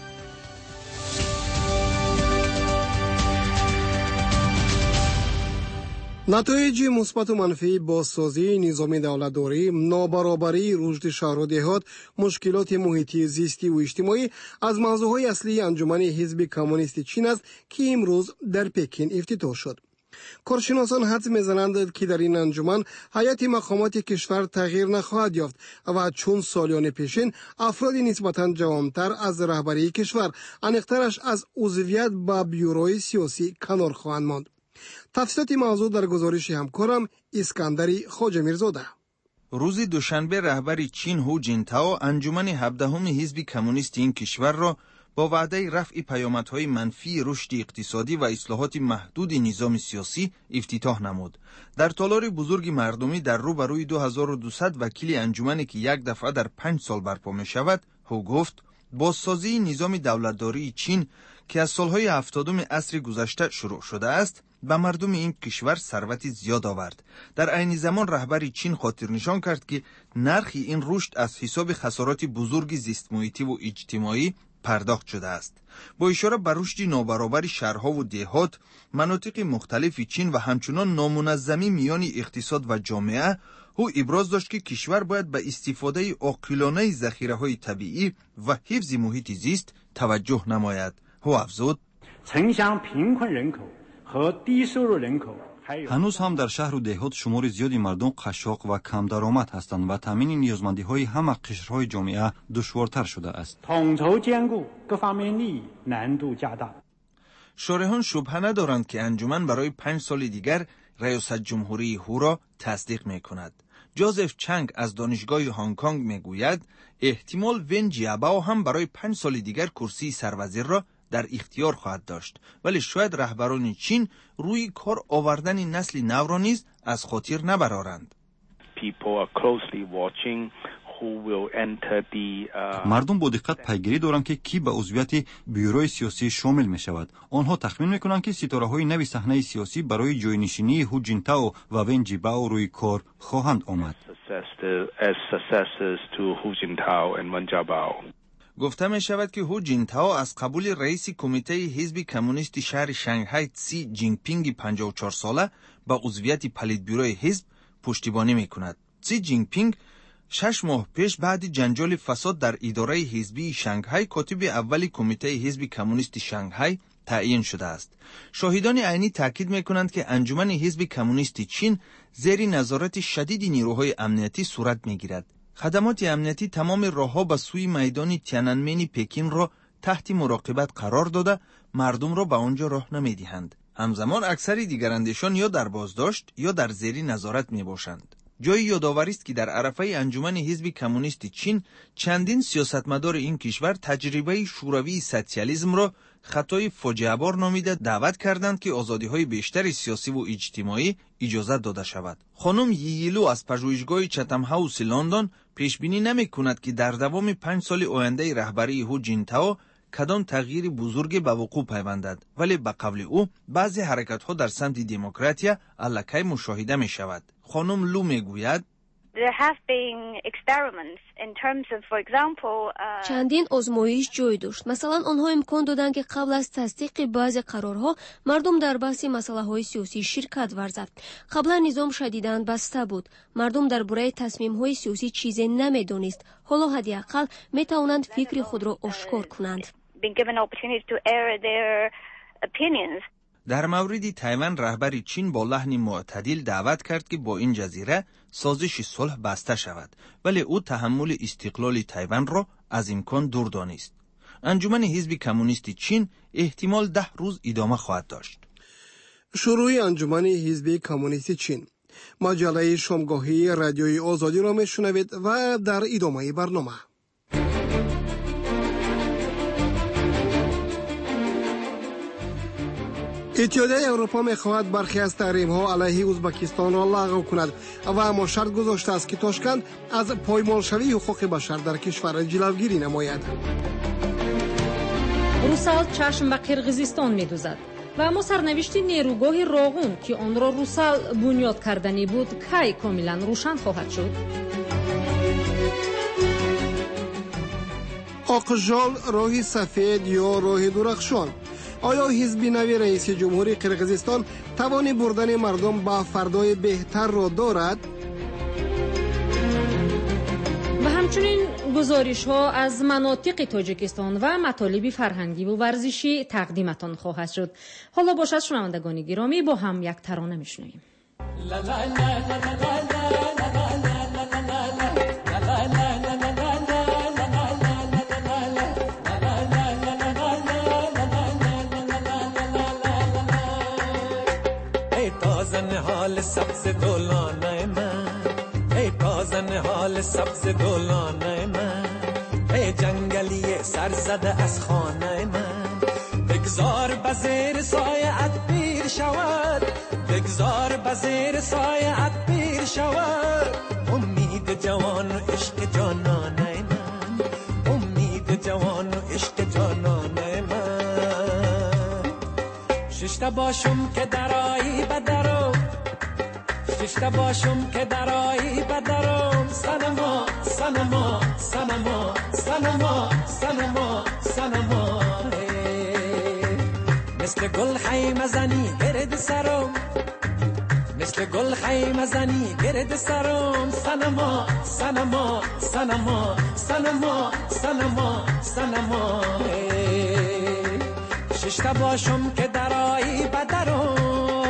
نتایج مثبت و منفی بازسازی نظام دولتداری، نابرابری، رشد شهر و دهات، مشکلات محیطی زیستی و اجتماعی از موضوعهای اصلی انجمن حزب کمونیست چین است که امروز در پکین افتتاح شد. کارشناسان حدس می‌زنند که در این انجمن هیئت مقامات کشور تغییر نخواهد یافت و چون سالیان پیشین افرادی نسبتاً جوانتر از رهبری کشور انیقترش از عضویت به بیوروی سیاسی کنار خواهند ماند. تفصیلات موضوع در گزارش همکارم اسکندری خواجه میرزاده. روز دوشنبه رهبر چین هو جینتائو انجمن 17 حزب کمونیست این کشور را با وعده رفع پیامدهای منفی رشد اقتصادی و اصلاحات محدود نظام سیاسی افتتاح نمود. در تالار بزرگ مردمی در روبروی 2200 وکیل انجمنی که یک دفعه در 5 سال برپا می شود، هو گفت بازسازی نظام دولتداری چین که از سالهای 70 عصر گذشته شروع شده است، به مردم این کشور ثروت زیاد آورد. در عین زمان رهبر چین خاطر نشان کرد که نرخ این رشد از حساب خسارات بزرگ زیست محیطی و اجتماعی پرداخت شده است. با اشاره به رشد نابرابر شهرها و دهات، مناطق مختلف چین و همچنان نامنظمی میان اقتصاد و جامعه، او ابراز داشت که کشور باید به استفاده عاقلانه ذخیره‌های طبیعی و حفظ محیط زیست توجه نماید. او افزود هنوز هم در شهر و دهات شمار زیادی مردم قشاق و کم درآمد هستند و تامین نیازمندی‌های همه قشرهای جامعه دشوارتر شده است. شارحان شبهه ندارند که انجمن برای 5 سال دیگر ریاست جمهوری هو را تصدیق می‌کند. جوزف چنگ از دانشگاه هنگ کنگ میگوید احتمال ون جیاباو هم برای 5 سال دیگر کرسی سروزیر را در اختیار خواهد داشت، ولی شاید رهبران چین روی کار آوردن نسل نو را نیز از خاطر نبرارند. مردم با دقت پیگیری دارند که کی به عضویت بیوروی سیاسی شامل می شود. آنها تخمین می کنند که ستاره های نوی صحنه سیاسی برای جاینشینی هو جینتائو و ون جیاباو روی کار خواهند آمد. گفته می شود که هو جینتائو از قبول رئیس کمیته حزب کمونیست شهر شنگهای سی جینپینگ 54 ساله به عضویت پلیتبیروی حزب پشتیبانی می کند. سی جینپینگ 6 ماه پیش بعد جنجال فساد در اداره حزبی شنگهای کاتب اولی کمیته حزب کمونیست شنگهای تعیین شده است. شاهدان عینی تاکید می‌کنند که انجمن حزب کمونیست چین زیر نظارت شدید نیروهای امنیتی صورت می‌گیرد. خدمات امنیتی تمام راه‌ها به سوی میدان تیانانمن پکین را تحت مراقبت قرار داده مردم را به آنجا راه نمی‌دهند. همزمان اکثر دیگر اندیشان یا در بازداشت یا در زیر نظارت می‌باشند. جای یادآوری است که در عرفه انجمن حزب کمونیست چین چندین سیاستمدار این کشور تجربه شوروی سوسیالیسم را خطای فاجعه‌بار نامیده دعوت کردند که آزادی‌های بیشتر سیاسی و اجتماعی اجازه داده شود. خانم ییلو از پژوهشگاه چتم هاوس لندن پیشبینی نمی‌کند که در دوام 5 سال آینده رهبری هو جینتائو کدام تغییر بزرگی به وقوع پیوندد، ولی به قول او بعضی حرکت‌ها در سمت دموکراسی الکی مشاهده می‌شود. خانم لو میگوید چندین آزمایش جای داشت. مثلا آنها امکان دادند که قبل از تصدیق بعضی قرارها مردم در بحث مسائل سیاسی شرکت ورزد. قبلا نظام شدیداً بسته بود. مردم درباره تصمیم‌های سیاسی چیزی نمی‌دانست. حالا حداقل می‌توانند فکر خود را آشکار کنند. در مورد تایوان رهبر چین با لحن معتدل دعوت کرد که با این جزیره سازش صلح بسته شود، ولی او تحمل استقلال تایوان را از امکان دور دانست. انجمن حزب کمونیست چین احتمال 10 روز ادامه خواهد داشت. شروع انجمن حزب کمونیست چین. مجله شامگاهی رادیوی آزادی را میشنوید و در ادامه برنامه اتحادیه اروپا می‌خواهد برخی از تحریم‌ها علیه ازبکستان را لغو کند و اما شرط گذاشته است که تاشکند از پایمال‌شوی حقوق بشر در کشور جلوگیری نماید. روسال چشم به قرقیزستان می‌دوزد و اما سرنوشت نیروگاه راغون که آن را روسال بنیاد کردنی بود کی کاملا روشن خواهد شد. آقژال راه سفید یا راه درخشان. آیا حزب نوی رئیس جمهوری قرقیزستان توان بردن مردم به فردای بهتر را دارد؟ و همچنین گزارش ها از مناطق تاجیکستان و مطالب فرهنگی و ورزشی تقدیمتان خواهد شد. حالا باشد شنوندگان گرامی با هم یک ترانه میشنویم. حال سبز دولانه من ای تازن حال سبز دولانه من ای جنگلی سرزده از خانه من بگذار بزیر سایه پیر شود بگذار بزیر سایه پیر شود امید جوان و عشق جانانه من امید جوان و عشق جانانه من ششته باشم که درایی بدرو ششته باشم که درایی بدرم سنما سنما سنما سنما سنما سنما مثل گل خیمه زنی گرد سرم مثل گل خیمه زنی گرد سرم سنما سنما سنما سنما سنما سنما ششتا باشم که درایی بدرم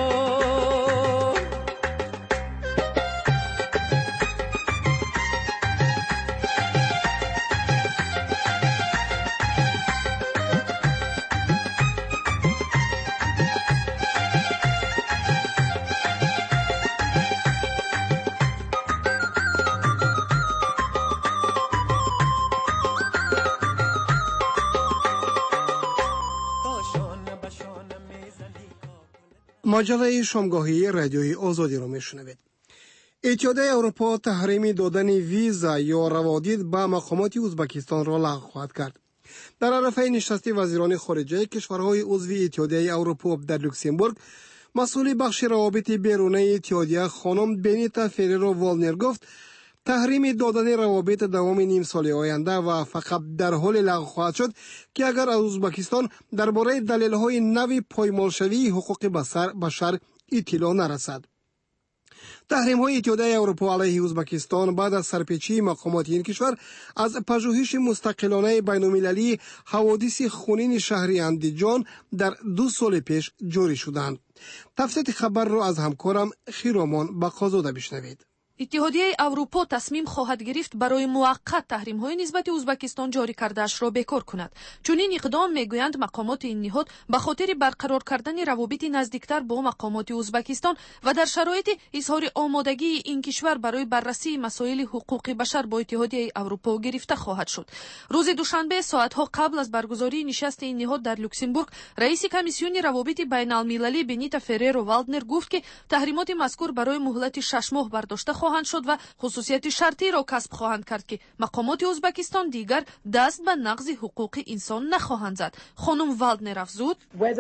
مجله شامگاهی رادیوی آزادی را میشنوید. اتحادیه اروپا تحریم دادن ویزا یا روادید به مقامات ازبکستان را لغو خواهد کرد. در عرفه نشست وزیران خارجه کشورهای عضو اتحادیه اروپا در لوکسمبورگ، مسئول بخش روابط بیرونی اتحادیه خانم بنیتا فریرو والنر گفت تحریم دادن روابط دوام نیم سال آینده و فقط در حال لغو خواهد شد که اگر از ازبکستان درباره دلایل نوی پایمالشوی حقوق بشر اطلاع نرسد. تحریم های اتحادیه اروپا علیه ازبکستان بعد از سرپیچی مقامات این کشور از پژوهش مستقلانه بین‌المللی حوادث خونین شهر اندیجان در 2 سال پیش جاری شدند. تفصیل خبر را از همکارم خیرامان بقازاده بشنوید. اتحادیه اروپا تصمیم خواهد گرفت برای موقت تحریم‌های نسبت ازبکستان جاری کرده‌اش را بکار کند. چون این اقدام میگویند مقامات این نهاد به خاطر برقرار کردن روابط نزدیکتر با مقامات ازبکستان و در شرایط اظهار آمادگی این کشور برای بررسی مسائل حقوق بشر با اتحادیه اروپا گرفته خواهد شد. روز دوشنبه ساعت‌ها قبل از برگزاری نشست این نهاد در لوکسمبورگ، رئیس کمیسیون روابط بین‌المللی بنیتا فریرو والدنر گفت که تحریمات مذکور برای مهلت 6 ماه برداشته خواهند شد و خصوصیت شرطی را کسب خواهند کرد که مقامات ازبکستان دیگر دست به نقض حقوق انسان نخواهند زد. خانم والدنر افزود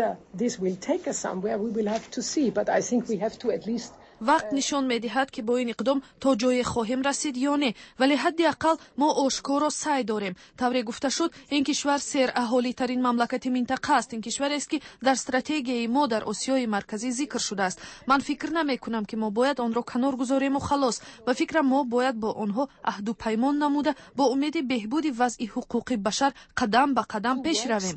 وقت نشان می‌دهد که با این اقدام تا جای خواهیم رسید یا نه، ولی حداقل ما آشکارا سعی داریم. طوری گفته شد این کشور سر اهالی ترین مملکت منطقه است. این کشور است که در استراتژی ما در آسیای مرکزی ذکر شده است. من فکر نمی‌کنم که ما باید آن را کنار گذاریم و خلاص. به فکر ما باید با آنها عهد و پیمان نموده با امید بهبود وضع حقوق بشر قدم به قدم پیش رویم.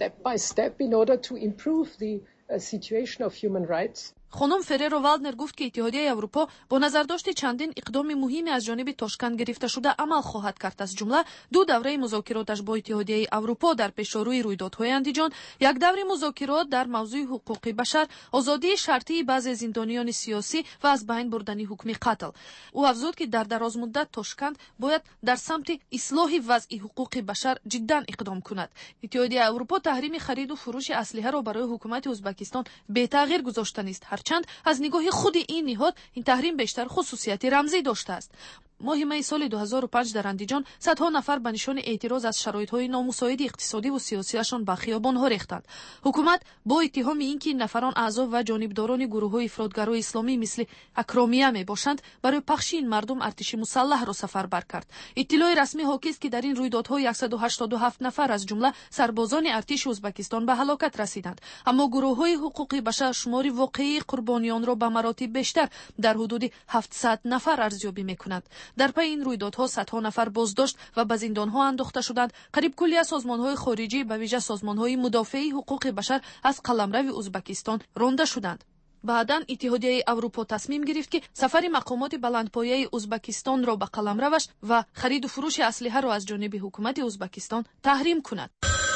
خانم فریرو والدنر گفت که اتحادیه اروپا با نظرداشت چندین اقدام مهمی از جانب تاشکند گرفته شده عمل خواهد کرد. از جمله 2 دوره مذاکراتش با اتحادیه اروپا در پیشروی رویدادهای اندیجان، 1 دوره مذاکرات در موضوع حقوق بشر، آزادی شرطی بعضی زندانیان سیاسی و از بین بردن حکم قتل. او افزود که در دراز مدت تاشکند باید در سمت اصلاح وضع حقوق بشر جدا اقدام کند. اتحادیه اروپا تحریم خرید و فروش اسلحه را برای حکومت ازبکستان بی تغییر گذاشته است، هرچند از نگاه خود این نهاد این تحریم بیشتر خصوصیت رمزی داشته است. ماه می سال 2005 در اندیجان صدها نفر به نشان اعتراض از شرایط‌های نامساعد اقتصادی و سیاسیشان به خیابان‌ها ریختند. حکومت با اتهام اینکه نفران اعضا و جانبداران گروه‌های افراطگرای اسلامی مثل اکرامیه میباشند برای پخش این مردم ارتش مسلح را سفربر کرد. اطلاع رسمی حاکی است که در این رویدادها 187 نفر از جمله سربازان ارتش ازبکستان به هلاکت رسیدند، اما گروه‌های حقوقی بشر شمار واقعی قربانیان را به مراتب بیشتر در حدود 700 نفر ارزیابی می‌کنند. در پی این رویدادها صدها نفر بازداشت و به زندان‌ها انداخته شدند. قریب کلی از سازمان‌های خارجی به ویژه سازمان‌های مدافع حقوق بشر از قلمرو ازبکستان رانده شدند. بعداً اتحادیه اروپا تصمیم گرفت که سفر مقامات بلندپایه ازبکستان را به قلمروش و خرید و فروش اسلحه را از جانب حکومت ازبکستان تحریم کند.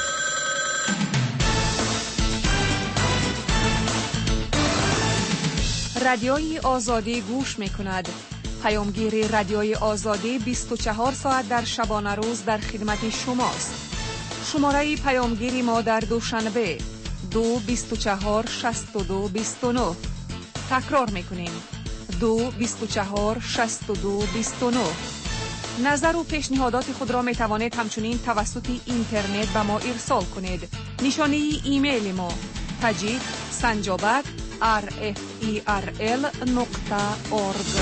رادیوی آزادی گوش می‌کند. پیامگیر رادیوی آزادی 24 ساعت در شبانه روز در خدمت شماست. شماره پیامگیری ما در دوشنبه 2246229. تکرار میکنیم 2246229. نظر و پیشنهادات خود را می توانید همچنین توسط اینترنت به ما ارسال کنید. نشانه ایمیل ما tajid@rferl.org.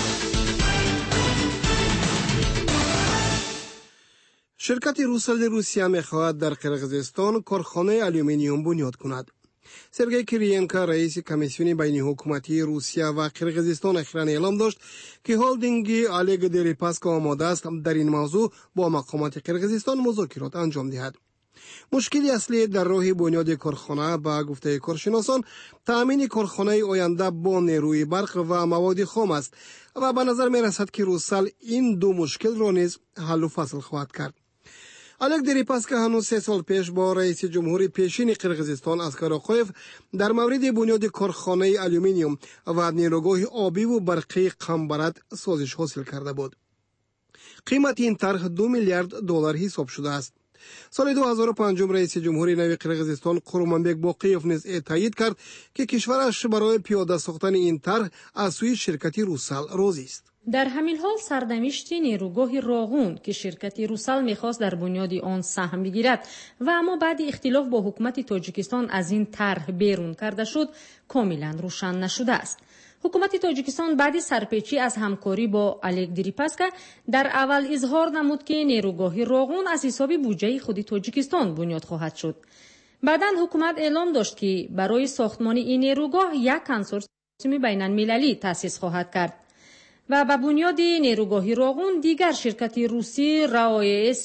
شرکت روسل روسیه می‌خواهد در قرقیزستان کارخانه آلومینیوم بنیاد کند. سرگئی کریینکا رئیس کمیسیون بین حکومتی روسیه و قرقیزستان اخیراً اعلام داشت که هولدینگ آلیگ دریپاسکا آماده است در این موضوع با مقامات قرقیزستان مذاکرات انجام دهد. مشکلی اصلی در راه بنیاد کارخانه با گفته کارشناسان تأمین کارخانه آینده با نیروی برق و مواد خام است و به نظر می رسد که روسال این دو مشکل را نیز حل و فصل خواهد کرد. الک دریپاسکا هنوز 3 سال پیش با رئیس جمهور پیشین قرقیزستان اسکر آقایف در مورد بنیاد کارخانه آلومینیوم و نیروگاه آبی و برقی قمبرات سازش حاصل کرده بود. قیمت این طرح 2 میلیارد دلار حساب شده است. سال 2005 رئیس جمهوری نو قرقیزستان قرومانبک باقیوف نیز تایید کرد که کشورش برای پیاده ساختن این طرح از سوی شرکت روسال راضی است. در همین حال سرنوشت نیروگاه راغون که شرکت روسال میخواست در بنیاد آن سهم بگیرد و اما بعد اختلاف با حکومت تاجیکستان از این طرح بیرون کرده شد کاملا روشن نشده است. حکومت تاجیکستان بعد سرپیچی از همکاری با الک دریپاسکا در اول اظهار نمود که نیروگاه راغون از حساب بودجه خود تاجیکستان بنیاد خواهد شد. بعداً حکومت اعلام داشت که برای ساختمان این نیروگاه یک کنسورسیوم بین المللی تأسیس خواهد کرد و به بنیاد نیروگاه راغون دیگر شرکت روسی رایس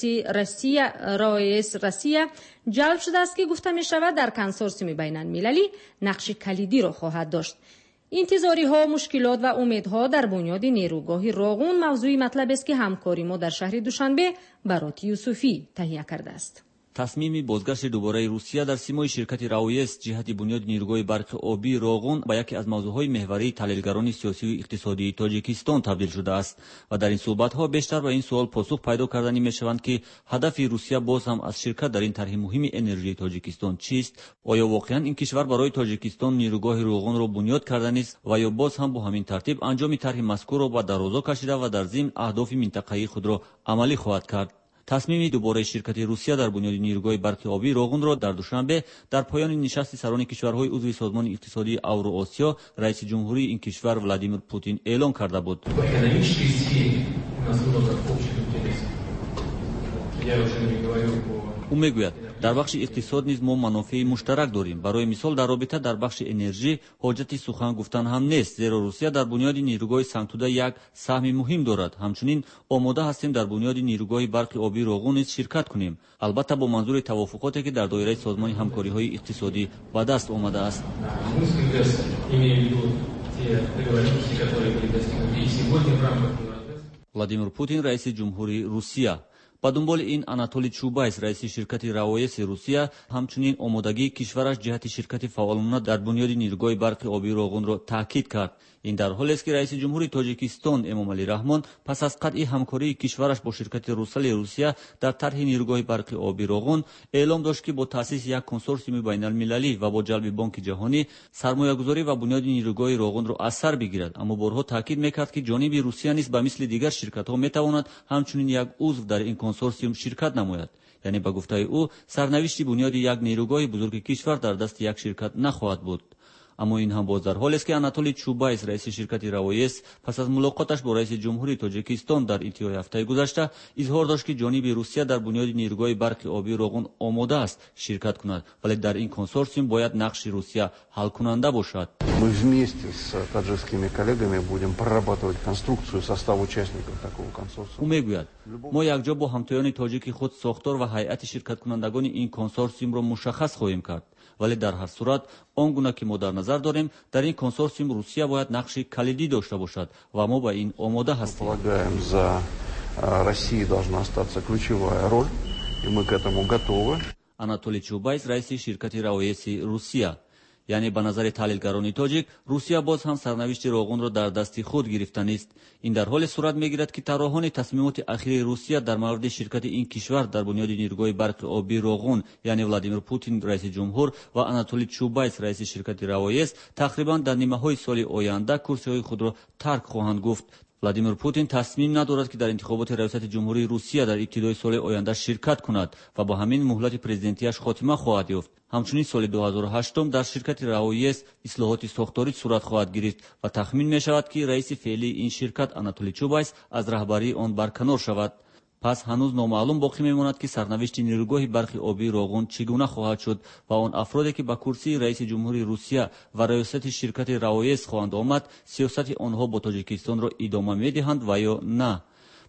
راسیا جلب شده است که گفته می شود در کنسورسیوم بین المللی نقش کلیدی را خواهد داشت. انتظاری ها، مشکلات و امیدها در بنیاد نیروگاه راغون موضوعی مطلب است که همکاری ما در شهر دوشنبه برات یوسفی تهیه کرده است. تصمیم بازگشت دوباره روسیه در سیمای شرکت راویس جهت بنیاد نیروگاه برق آبی راغون به یکی از موضوعهای محوری تحلیلگران سیاسی و اقتصادی تاجیکستان تبدیل شده است و در این صحبت‌ها بیشتر به این سوال پاسخ پیدا کردنی می‌شوند که هدف روسیه باز هم از شرکت در این طرح مهم انرژی تاجیکستان چیست؟ آیا واقعا این کشور برای تاجیکستان نیروگاه راغون را بنیاد کردن است و یا باز هم با همین ترتیب انجام طرح مذکور را به درازا کشیده و در ضمن اهداف منطقه‌ای خود را عملی خواهد کرد؟ تصمیم دوباره شرکت روسیه در بنیاد نیروگاه برق آبی راغون را در دوشنبه در پایان نشست سران کشورهای عضو سازمان اقتصادی اوراسیا رئیس جمهوری این کشور ولادیمیر پوتین اعلام کرده بود. او میگوید در بخش اقتصاد نیز ما منافع مشترک داریم. برای مثال در رابطه در بخش انرژی حاجت سخن گفتن هم نیست، زیرا روسیه در بنیاد نیروگاه سنگتوده یک سهم مهم دارد. همچنین آماده هستیم در بنیاد نیروگاه برق آبی راغون نیز شرکت کنیم، البته با منظور توافقاتی که در دایره سازمان همکاری‌های اقتصادی به دست آمده است. ولادیمیر پوتین رئیس جمهوری روسیه با دنبال این آناتولی چوبایس رئیس شرکت راویس روسیه همچنین آمادگی کشورش جهت شرکت فعالانه در بنیاد نیروگاه برق آبی راغون را تاکید کرد. این در حالی است که رئیس جمهوری تاجیکستان امامعلی رحمان پس از قطع همکاری کشورش با شرکت روسال روسیه در طرح نیروگاه برق آبی راغون اعلام داشت که با تأسیس یک کنسورسیوم بین المللی و با جلب بانک جهانی سرمایه‌گذاری و بنیاد نیروگاه راغون را از سر بگیرد، اما بارها تاکید میکرد که جانب روسیه نیز به مثل دیگر شرکت‌ها میتواند همچنین یک عضو در این کنسورسیوم شرکت نماید. یعنی به گفته او سرنوشت بنیاد یک نیروگاه بزرگ کشور در دست یک شرکت نخواهد بود. اما این هم باز در حالی است که آناتولی چوبایس رئیس شرکت راویس پس از ملاقاتش با رئیس جمهوری تاجیکستان در انتهای هفته گذشته اظهار داشت که جانب روسیه در بنیاد نیروگاه برق آبی راغون آماده است شرکت کند، ولی در این کنسورسیوم باید نقش روسیه حل کننده باشد. Мы вместе с таджикскими коллегами будем прорабатывать конструкцию состава участников такого консорциума. او میگوید ما یکجا با همتایان تاجیک خود ساختار و هیئت شرکت کنندگان این کنسورسیوم را مشخص خواهیم کرد، ولی در هر صورت آنگونه که ما در نظر داریم در این کنسورسیوم روسیه باید نقش کلیدی داشته باشد و ما با این آماده هستیم. За Россией должна остаться ключевая роль, и мы к этому готовы. آناتولی چوبایس رئیس شرکت راویس روسیه. یعنی به نظر تحلیلگران تاجیک روسیه باز هم سرنوشت راغون را در دست خود گرفتن است. این در حال صورت میگیرد که طراحان تصمیمات اخیر روسیه در مورد شرکت این کشور در بنیاد نیروگاه برق آبی راغون یعنی ولادیمیر پوتین رئیس جمهور و آناتولی چوبایس رئیس شرکت راویس تقریبا در نیمه‌های سال آینده کرسی‌های خود را ترک خواهند گفت. ولادیمیر پوتین تصمیم ندارد که در انتخابات ریاست جمهوری روسیه در ابتدای سال آینده شرکت کند و با همین مهلت پرزیدنتیش خاتمه خواهد یافت. همچنین سال 2008 در شرکت راویس اصلاحات ساختاری صورت خواهد گرفت و تخمین می شود که رئیس فعلی این شرکت آناتولی چوبایس از رهبری آن برکنار شود. پس هنوز نامعلوم باقی میماند که سرنوشت نیروگاه برق آبی راغون چگونه خواهد شد و آن افرادی که به کرسی رئیس جمهوری روسیه و ریاست شرکت راویس خواهند آمد سیاست آنها با تاجیکستان را ادامه میدهند و یا نه.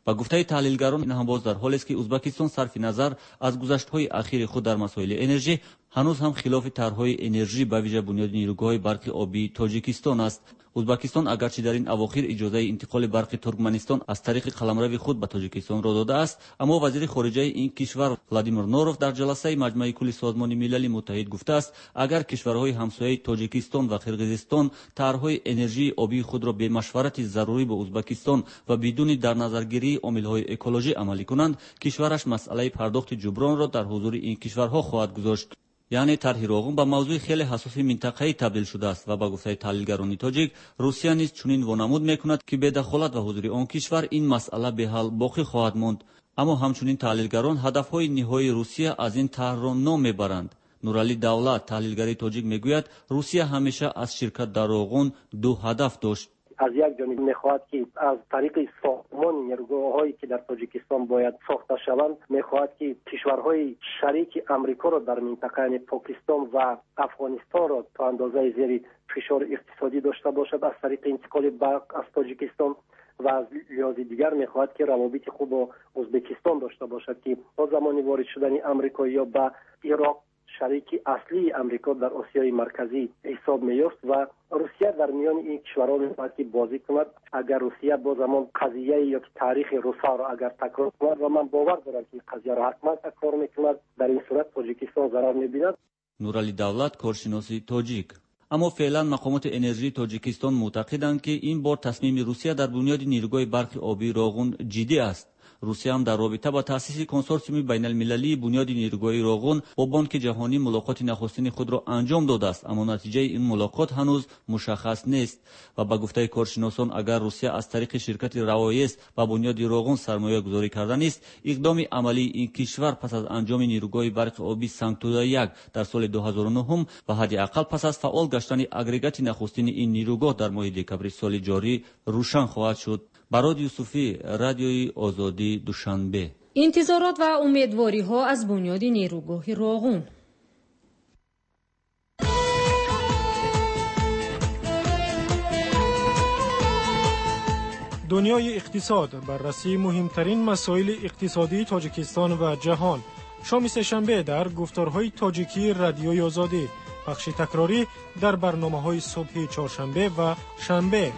با گفته تحلیلگران این هم باز در حالی است که ازبکستان صرف نظر از گذشته‌های اخیر خود در مسائل انرژی هنوز هم خلاف طرح‌های انرژی به ویژه بنیاد نیروگاه برق آبی تاجیکستان است. ازبکستان اگرچه در این اواخر اجازه انتقال برق ترکمنستان از طریق قلمرو خود به تاجیکستان را داده است، اما وزیر خارجه این کشور ولادیمیر نوروف در جلسه مجمع کل سازمان ملل متحد گفته است اگر کشورهای همسایه تاجیکستان و قرقیزستان طرح‌های انرژی آبی خود را به مشورت ضروری با ازبکستان و بدون در نظرگیری عامل‌های اکولوژی عملی کنند، کشورش مسئله پرداخت جبران را در حضور این کشورها خواهد گذاشت. یعنی طرح روغن به موضوع خیلی حساس منطقه‌ای تبدیل شده است و با گفته تحلیلگران تاجیک، روسیه نیز چنین وانمود می‌کند که به دخالت و حضور آن کشور این مسئله به حل باقی خواهد ماند. اما همچنین تحلیلگران هدف‌های نهایی روسیه از این طرح را نام می‌برند. نورعلی دولت تحلیلگر تاجیک میگوید روسیه همیشه از شرکت در روغن دو هدف داشت. از یک جانب میخواهد که از طریق ساختمان نیروگاه‌هایی که در تاجیکستان باید ساخته شوند، میخواهد که کشورهای شریک امریکا را در منطقه یعنی پاکستان و افغانستان را تا اندازه زیر فشار اقتصادی داشته باشد از طریق انتقال برق از تاجیکستان، و از لحاظ دیگر میخواهد که روابط خوب با ازبکستان داشته باشد که با زمان وارد شدن امریکایی‌ها به عراق شریک اصلی امریکا در آسیای مرکزی حساب می‌یافت و روسیه در میان این کشورها می‌خواهد که بازی کند. اگر روسیه با زمان قضیه یا تاریخ روسا را اگر تکرار کند و من باور دارم که قضیه را حتما تکرار می‌کند، در این صورت تاجیکستان ضرر می‌بیند. نورعلی دولت کارشناسی تاجیک. اما فعلا مقامات انرژی تاجیکستان معتقدند که این بار تصمیم روسیه در بنیاد نیروگاه برق آبی روغن جدی است. روسیه هم در رابطه با تأسیس کنسورسیوم بین المللی بنیاد نیروگاه روغن با بانک جهانی ملاقات نخستین خود را انجام داده است، اما نتیجه این ملاقات هنوز مشخص نیست و با گفته کارشناسان اگر روسیه از طریق شرکت روایس و بنیاد روغن سرمایه گذاری کردن است، اقدام عملی این کشور پس از انجام نیروگاه برق آبی سانکتودا 1 در سال 2009 و حداقل پس از فعال گشتن اگریگات نخستین این نیروگاه در ماه دکمبر سال جاری روشن خواهد شد. براد یوسفی، رادیوی آزادی، دوشنبه. انتظارات و امیدواری ها از بنیاد نیروگاه روغن. دنیای اقتصاد، بررسی مهمترین مسائل اقتصادی تاجیکستان و جهان. شام سه‌شنبه در گفتارهای تاجیکی رادیوی آزادی، پخش تکراری در برنامه‌های صبح چهارشنبه و شنبه.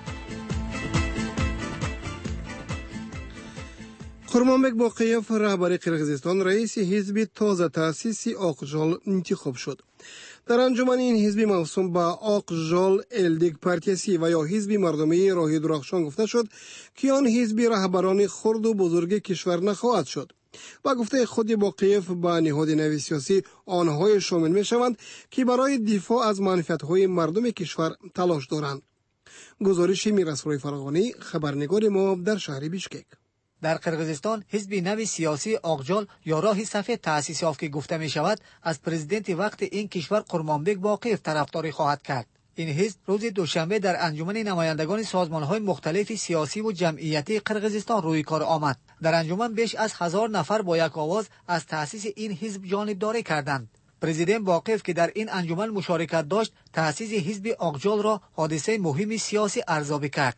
قرمانبک باقیف رهبر قرقیزستان رئیس حزب تازه تأسیسی آقجال انتخاب شد. در انجمن این حزب موسوم به آقجال الدیگ پارتیسی و یا حزب مردمی راه درخشان گفته شد که آن حزب رهبران خرد و بزرگ کشور نخواهد شد. با گفته خود باقیف به نهاد نوی سیاسی آنهای شامل می شوند که برای دفاع از منفعت‌های مردم کشور تلاش دارند. گزارش میرسروی فراغانی، خبرنگار ما در شهر بیشکک. در قرقیزستان حزب نوی سیاسی آقجال یا راه سفید تأسیس یافت که گفته می شود از پرزیدنت وقت این کشور قرمانبک باقیف طرفداری خواهد کرد. این حزب روز دوشنبه در انجمن نمایندگان سازمان‌های مختلف سیاسی و جمعیتی قرقیزستان روی کار آمد. در انجمن بیش از 1000 نفر با یک آواز از تأسیس این حزب جانبداری کردند. پرزیدنت باقیف که در این انجمن مشارکت داشت، تأسیس حزب آقجال را حادثه مهم سیاسی ارزیابی کرد.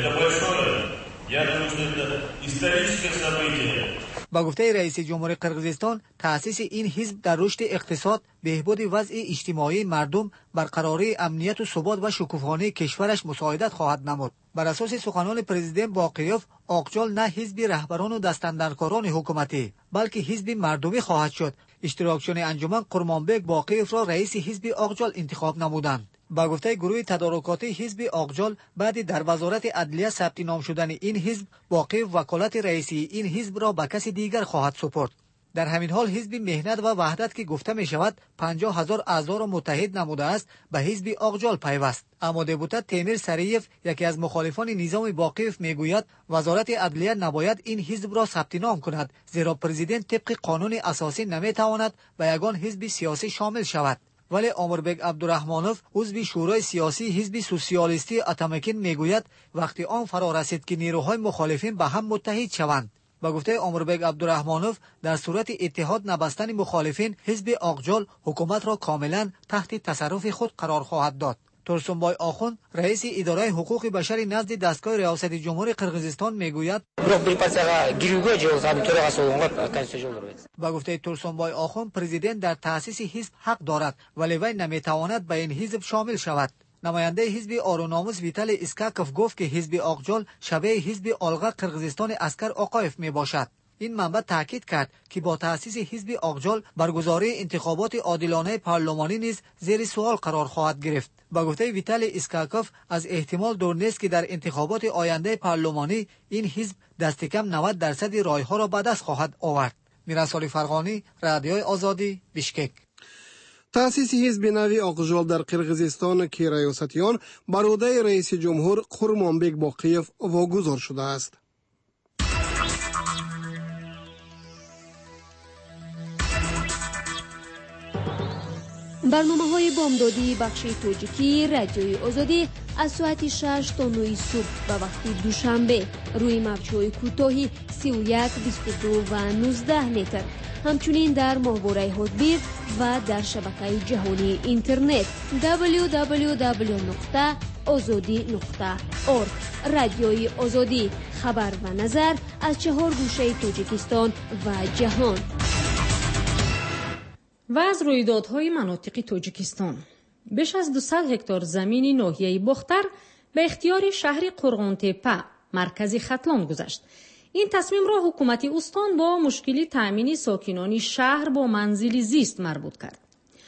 با گفته رئیس جمهور قرقیزستان، تأسیس این حزب در رشد اقتصاد، بهبود وضع اجتماعی مردم، برقراری امنیت و ثبات و شکوفایی کشورش مساعدت خواهد نمود. بر اساس سخنان پرزیدنت باقیف، آقجال نه حزب رهبران و دستاندرکاران حکومتی بلکه حزب مردمی خواهد شد. اشتراکچیان انجمن قرمانبک باقیف را رئیس حزب آقجال انتخاب نمودند. با گفته گروه تدارکاتی حزب آقجال، بعد در وزارت عدلیه ثبت نام شدن این حزب، باقیف وکالت رئیسی این حزب را به کسی دیگر خواهد سپرد. در همین حال حزب مهنت و وحدت که گفته می شود 50,000 اعضا را متحد نموده است، به حزب آقجال پیوست. اما دپوتات تیمیر سریف، یکی از مخالفان نظام باقیف، میگوید وزارت عدلیه نباید این حزب را ثبت نام کند، زیرا پرزیدنت طبق قانون اساسی نمیتواند به یگان حزب سیاسی شامل شود. ولی امربک عبدالرحمانوف، عضو شورای سیاسی حزب سوسیالیستی اتامکین، میگوید وقتی آن فرا رسید که نیروهای مخالفین به هم متحد شوند. با گفته امربک عبدالرحمانوف، در صورت اتحاد نبستن مخالفین، حزب آقجال حکومت را کاملا تحت تصرف خود قرار خواهد داد. турсунбой охунд раиси идораи ҳуқуқи башари назди дастгоҳи риёсати ҷумҳури қирғизистон мегӯяд ба гуфтаи турсунбой охунд президент дар таъсиси ҳизб ҳақ дорад, вале вай наметавонад ба ин ҳизб шомил шавад. намояндаи ҳизби оруномус Виталий Искаков гуфт ки ҳизби Оқҷол шабеҳи ҳизби Олға Қирғизистони Аскар Оқоев мебошад. ин манба таъкид кард ки бо таъсиси ҳизби Оқҷол баргузории интихоботи одилонаи парлумонӣ низ зери суол қарор хоҳад гирифт. ба гуфтаи Виталий Искаков аз эҳтимол дур нест ки дар интихоботи ояндаи парлумонӣ ин ҳизб дасти кам 90% ройҳоро ба даст хоҳад овард. мирасоли Фарғонӣ, Радиои Озодӣ, Бишкек. таъсиси ҳизби нави Оқҷол дар Қирғизистон ки раёсати он бародаи раиси ҷумҳур Қурмонбек Боқиев вогузор шудааст. барномаҳои бомдодии бахши тоҷикии радиои озодӣ аз соати 6 то 9 субҳ ба вақти душанбе рӯи мавҷҳои кӯтоҳи 31, 22 ва 19 метр, ҳамчунин дар моҳвораи ҳотбир ва дар шабакаи ҷаҳонии интернет www.ozodi.org. радиои озодӣ, хабар ва назар аз 4 гӯшаи Тоҷикистон ва ҷаҳон. و از رویدادهای مناطق تاجیکستان بیش از 200 هکتار زمین ناحیه باختر به اختیار شهر قرغانتپه مرکز ختلان گذشت. این تصمیم را حکومت استان با مشکلی تأمین ساکنان شهر با منزل زیست مربوط کرد.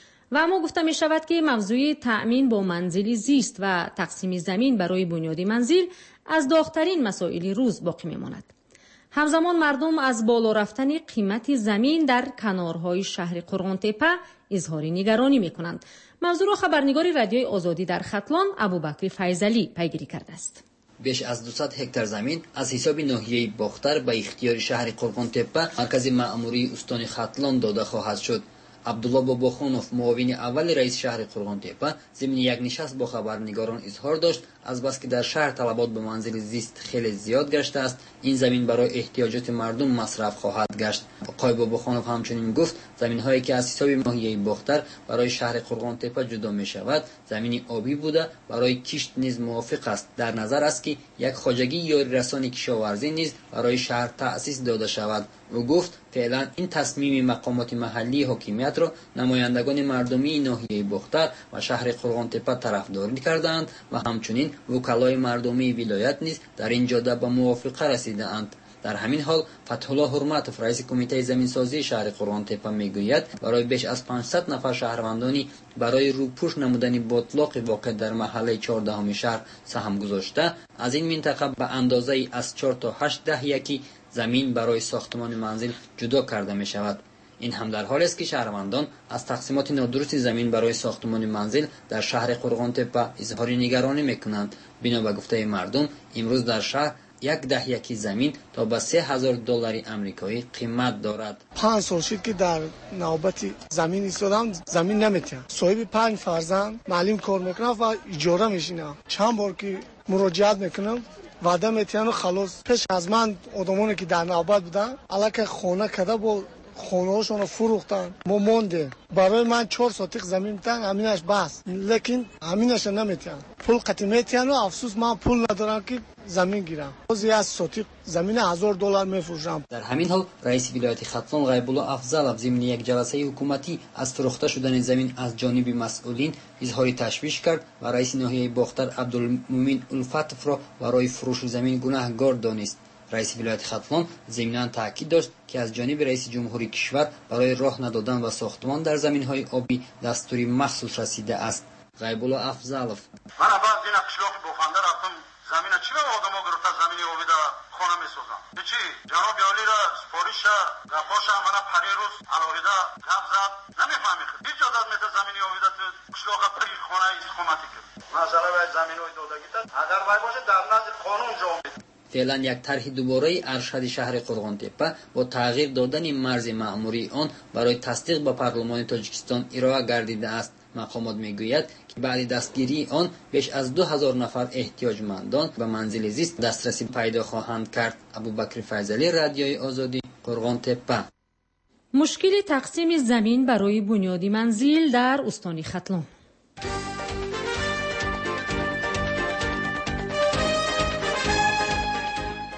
و اما گفته می شود که موضوع تأمین با منزل زیست و تقسیم زمین برای بنیاد منزل از داغ‌ترین مسائل روز باقی میماند. همزمان مردم از بالا رفتن قیمت زمین در کنارهای شهر قرغانتپه اظهار نگرانی میکنند. موضوع را خبرنگار رادیوی آزادی در ختلان ابوبکر فیضلی پیگیری کرده است. بیش از 200 هکتار زمین از حساب ناحیه باختر به اختیار شهر قرغانتپه مرکز مأموری استان ختلان داده خواهد شد. عبدالله باباخانوف معاون اول رئیس شهر قرغانتپه ضمن یک نشست با خبرنگاران اظهار داشت از بس که در شهر طلبات به منزل زیست خیلی زیاد گشته است، این زمین برای احتیاجات مردم مصرف خواهد گشت. آقای باباخانوف همچنین گفت زمین هایی که از حساب ناحیه باختر برای شهر قرغانتپه جدا می شود زمین آبی بوده برای کشت نیز موافق است. در نظر است که یک خواجگی یاری رسانی کشاورزی نیز برای شهر تأسیس داده شود. او گفت فعلا این تصمیم مقامات محلی حاکمیت را نمایندگان مردمی ناحیه باختر و شهر قرغانتپه طرفداری کردند و همچنین وکلای مردمی ولایت نیز در این جاده به موافقه رسیدند. در همین حال فتح‌الله حرمتوف رئیس کمیته زمینسازی شهر قرغانتپه میگوید برای بیش از 500 نفر شهروندانی برای روپوش نمودن باطلاق واقع در محله 14 شهر سهم گذاشته از این منطقه به اندازه از 4 تا 8 دهه زمین برای ساختمان منزل جدا کرده می شود. این هم در حالی است که شهروندان از تقسیمات نادرست زمین برای ساختمان منزل در شهر قرغانتپه اظهار نگرانی میکنند. بنا به گفته مردم امروز در شهر یک دهه زمین تا به $3000 آمریکایی قیمت دارد. 5 سال شد که در نوبت زمین ایستادم، زمین نمیتونم. صاحب 5 فرزند معلم کار میکنم و اجاره میشینم. چند بار که مراجعت میکنم وعده میتونم خلاص. پیش از من آدمانی که در نوبت بودن علاقه خانه کرده با خانه‌هاشون رو فروختن. ما مونده. برای من 4 سوتیق زمین میتن همینش بس. لیکن همینش نمیتونم. پول قطعی میتونم و افسوس من پول ندارم که زمین گیرم. بازی از سوتیق زمین $1000 میفروشم. در همین حال رئیس ولایت ختلان غیب‌الله افضل ضمن یک جلسه حکومتی از فروخته شدن زمین از جانب مسئولین اظهار تشویش کرد و رئیس ناحیه باختر عبدالمومن الفتف را برای فروش زمین گناهکار دانست. رئیس ولایت ختلان ضمناً تاکید داشت که از جانب رئیس جمهوری کشور برای راه ندادن و ساختمان در زمین‌های آبی دستوری مخصوص رسیده است. غیب‌الله افضلов من بعد این قشلاق بوفنده رفتم زمین چرا آدمو گرفته زمین آبی دا خانه میسازن چی جناب عالی را سپارش گفاش من پریروز علاوه گپ زد نمیفهمی هیچ جا داد میته زمین آبی دا قشلاق پری خانه استقامتی کرد مثلا باید زمینای دادگی داد اگر وای باشه در نظر قانون جواب بده. فعلا یک طرح دوباره ارشد شهر قرغانتپه با تغییر دادن مرز مأموری آن برای تصدیق به پارلمان تاجیکستان ارائه گردیده است. مقامات میگوید که بعد دستگیری آن بیش از 2000 نفر احتیاجمندان به منزل زیست دسترسی پیدا خواهند کرد. ابوبکر فیضلی رادیوی آزادی قرغانتپه. مشکل تقسیم زمین برای بنیاد منزل در استان ختلان.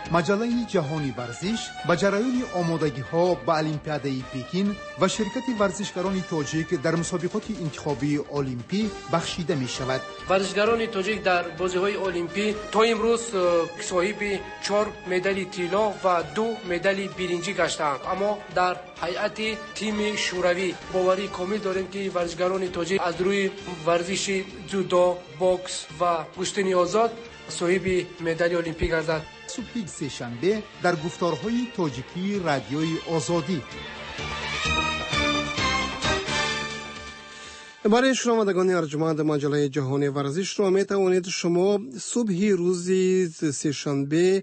مجله جهانی ورزش با جریان آمادگی‌ها به المپیادای پکین و شرکت ورزشکاران تاجیک در مسابقات انتخابی المپی بخشیده می‌شود. ورزشکاران تاجیک در بازی‌های المپی تا امروز صاحب 4 مدال طلا و 2 مدال برنجی گشتند. اما در هیئت تیم شوروی باوری کامل داریم که ورزشکاران تاجیک از روی ورزش جودو، باکس و گشتنی آزاد صاحب مدال المپی گردند. صبح سه‌شنبه در گفتارهای تاجیکی رادیوی آزادی. برای شنوندگان ارجمند مجله جهانی ورزش را می توانید شما صبح روز سه‌شنبه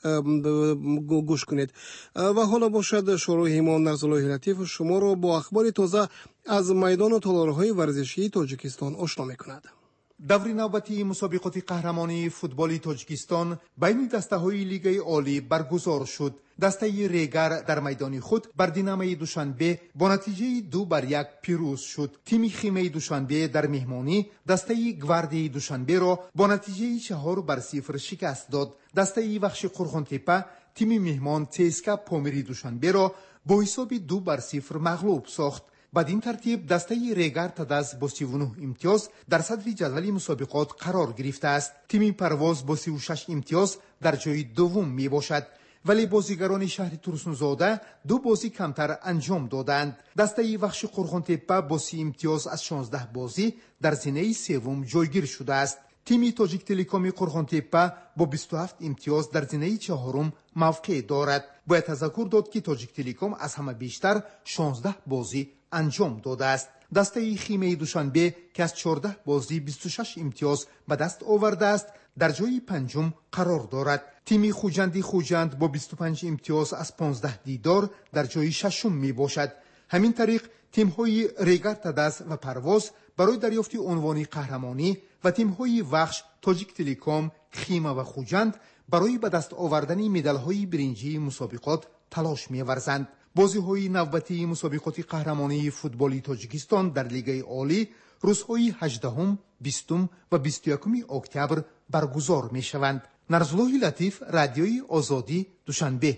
گوش کنید و حالا باشد شروع ایمان نرزالله لطیف شما را با اخبار تازه از میدان و تالارهای ورزشی تاجیکستان آشنا می کند. دور نوبتی مسابقات قهرمانی فوتبال تاجیکستان بین دسته‌های لیگ عالی برگزار شد. دسته ریگر در میدان خود بر دینامه دوشنبه با نتیجه 2-1 پیروز شد. تیم خیمه دوشنبه در مهمانی دسته گواردی دوشنبه را با نتیجه 4-0 شکست داد. دسته وخش قرغن‌تپه تیم مهمان تسکا پامیری دوشنبه را با حساب 2-0 مغلوب ساخت. بدین ترتیب دسته ریگر تدز با 39 امتیاز در صدر جدول مسابقات قرار گرفته است. تیم پرواز با 36 امتیاز در جای دوم می باشد. ولی بازیگران شهر ترسونزاده 2 بازی کمتر انجام دادند. دسته وخش قرغن‌تپه با 30 امتیاز از 16 بازی در زینه سوم جایگیر شده است. تیم تاجیک تلکام قرغن‌تپه با 27 امتیاز در زینه چهارم موقع دارد. باید تذکر داد که تاجیک تلکام از همه بیشتر 16 بازی انجام داده است. دسته خیمه دوشنبه که از 14 بازی 26 امتیاز به دست آورده است در جای پنجم قرار دارد. تیم خوجند با 25 امتیاز از 15 دیدار در جای ششم می باشد. همین طریق تیم های ریگر تدز و پرواز برای دریافت عنوان قهرمانی و تیم های وخش تاجیک تلکام خیمه و خوجند برای به دست آوردن مدال های برنجی مسابقات تلاش می ورزند. بازی‌های نوبتی مسابقات قهرمانی فوتبال تاجیکستان در لیگ عالی روزهای 18، 20 و 21 اکتبر برگزار می‌شوند. نرزالله لطیف، رادیوی آزادی، دوشنبه.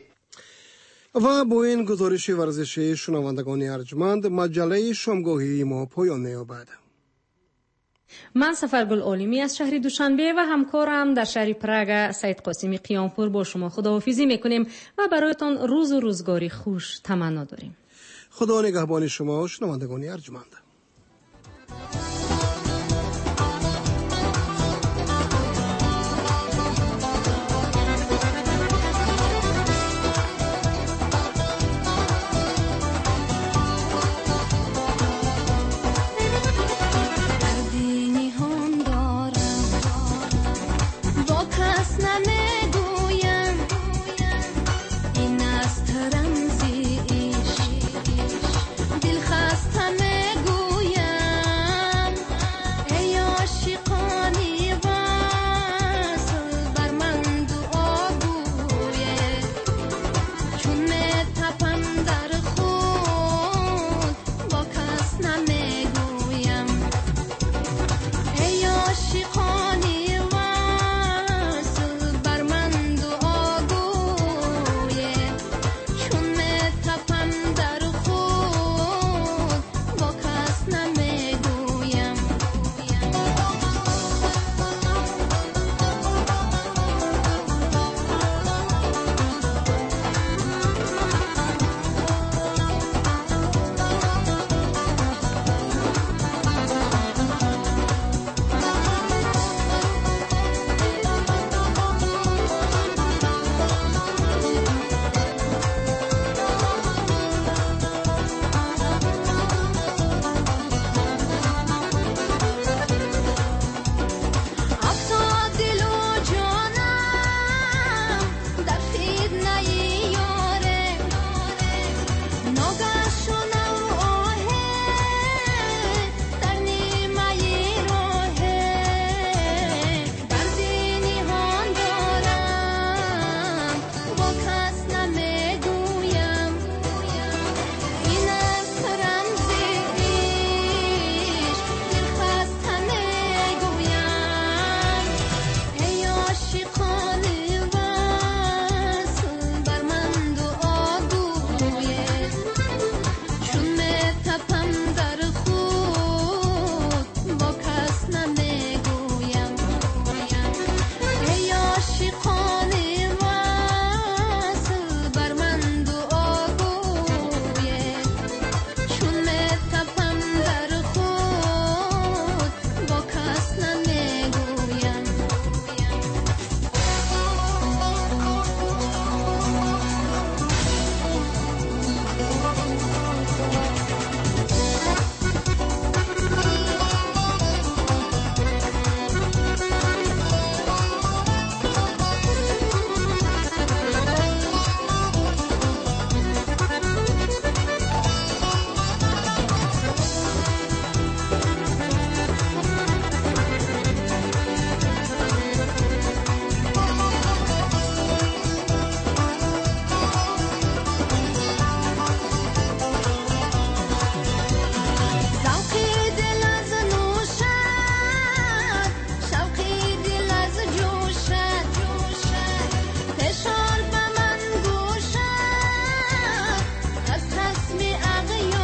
و با این گزارش ورزشی شنوندگان ارجمند مجله شامگاهی ما پایان می‌یابد. من سفرگل عالمی از شهر دوشنبه و همکارم در شهر پراگ سید قاسمی قیامپور با شما خداحافظی میکنیم و برایتان روز و روزگاری خوش تمنا داریم. خدا نگهبان شما شنوندگان ارجمند.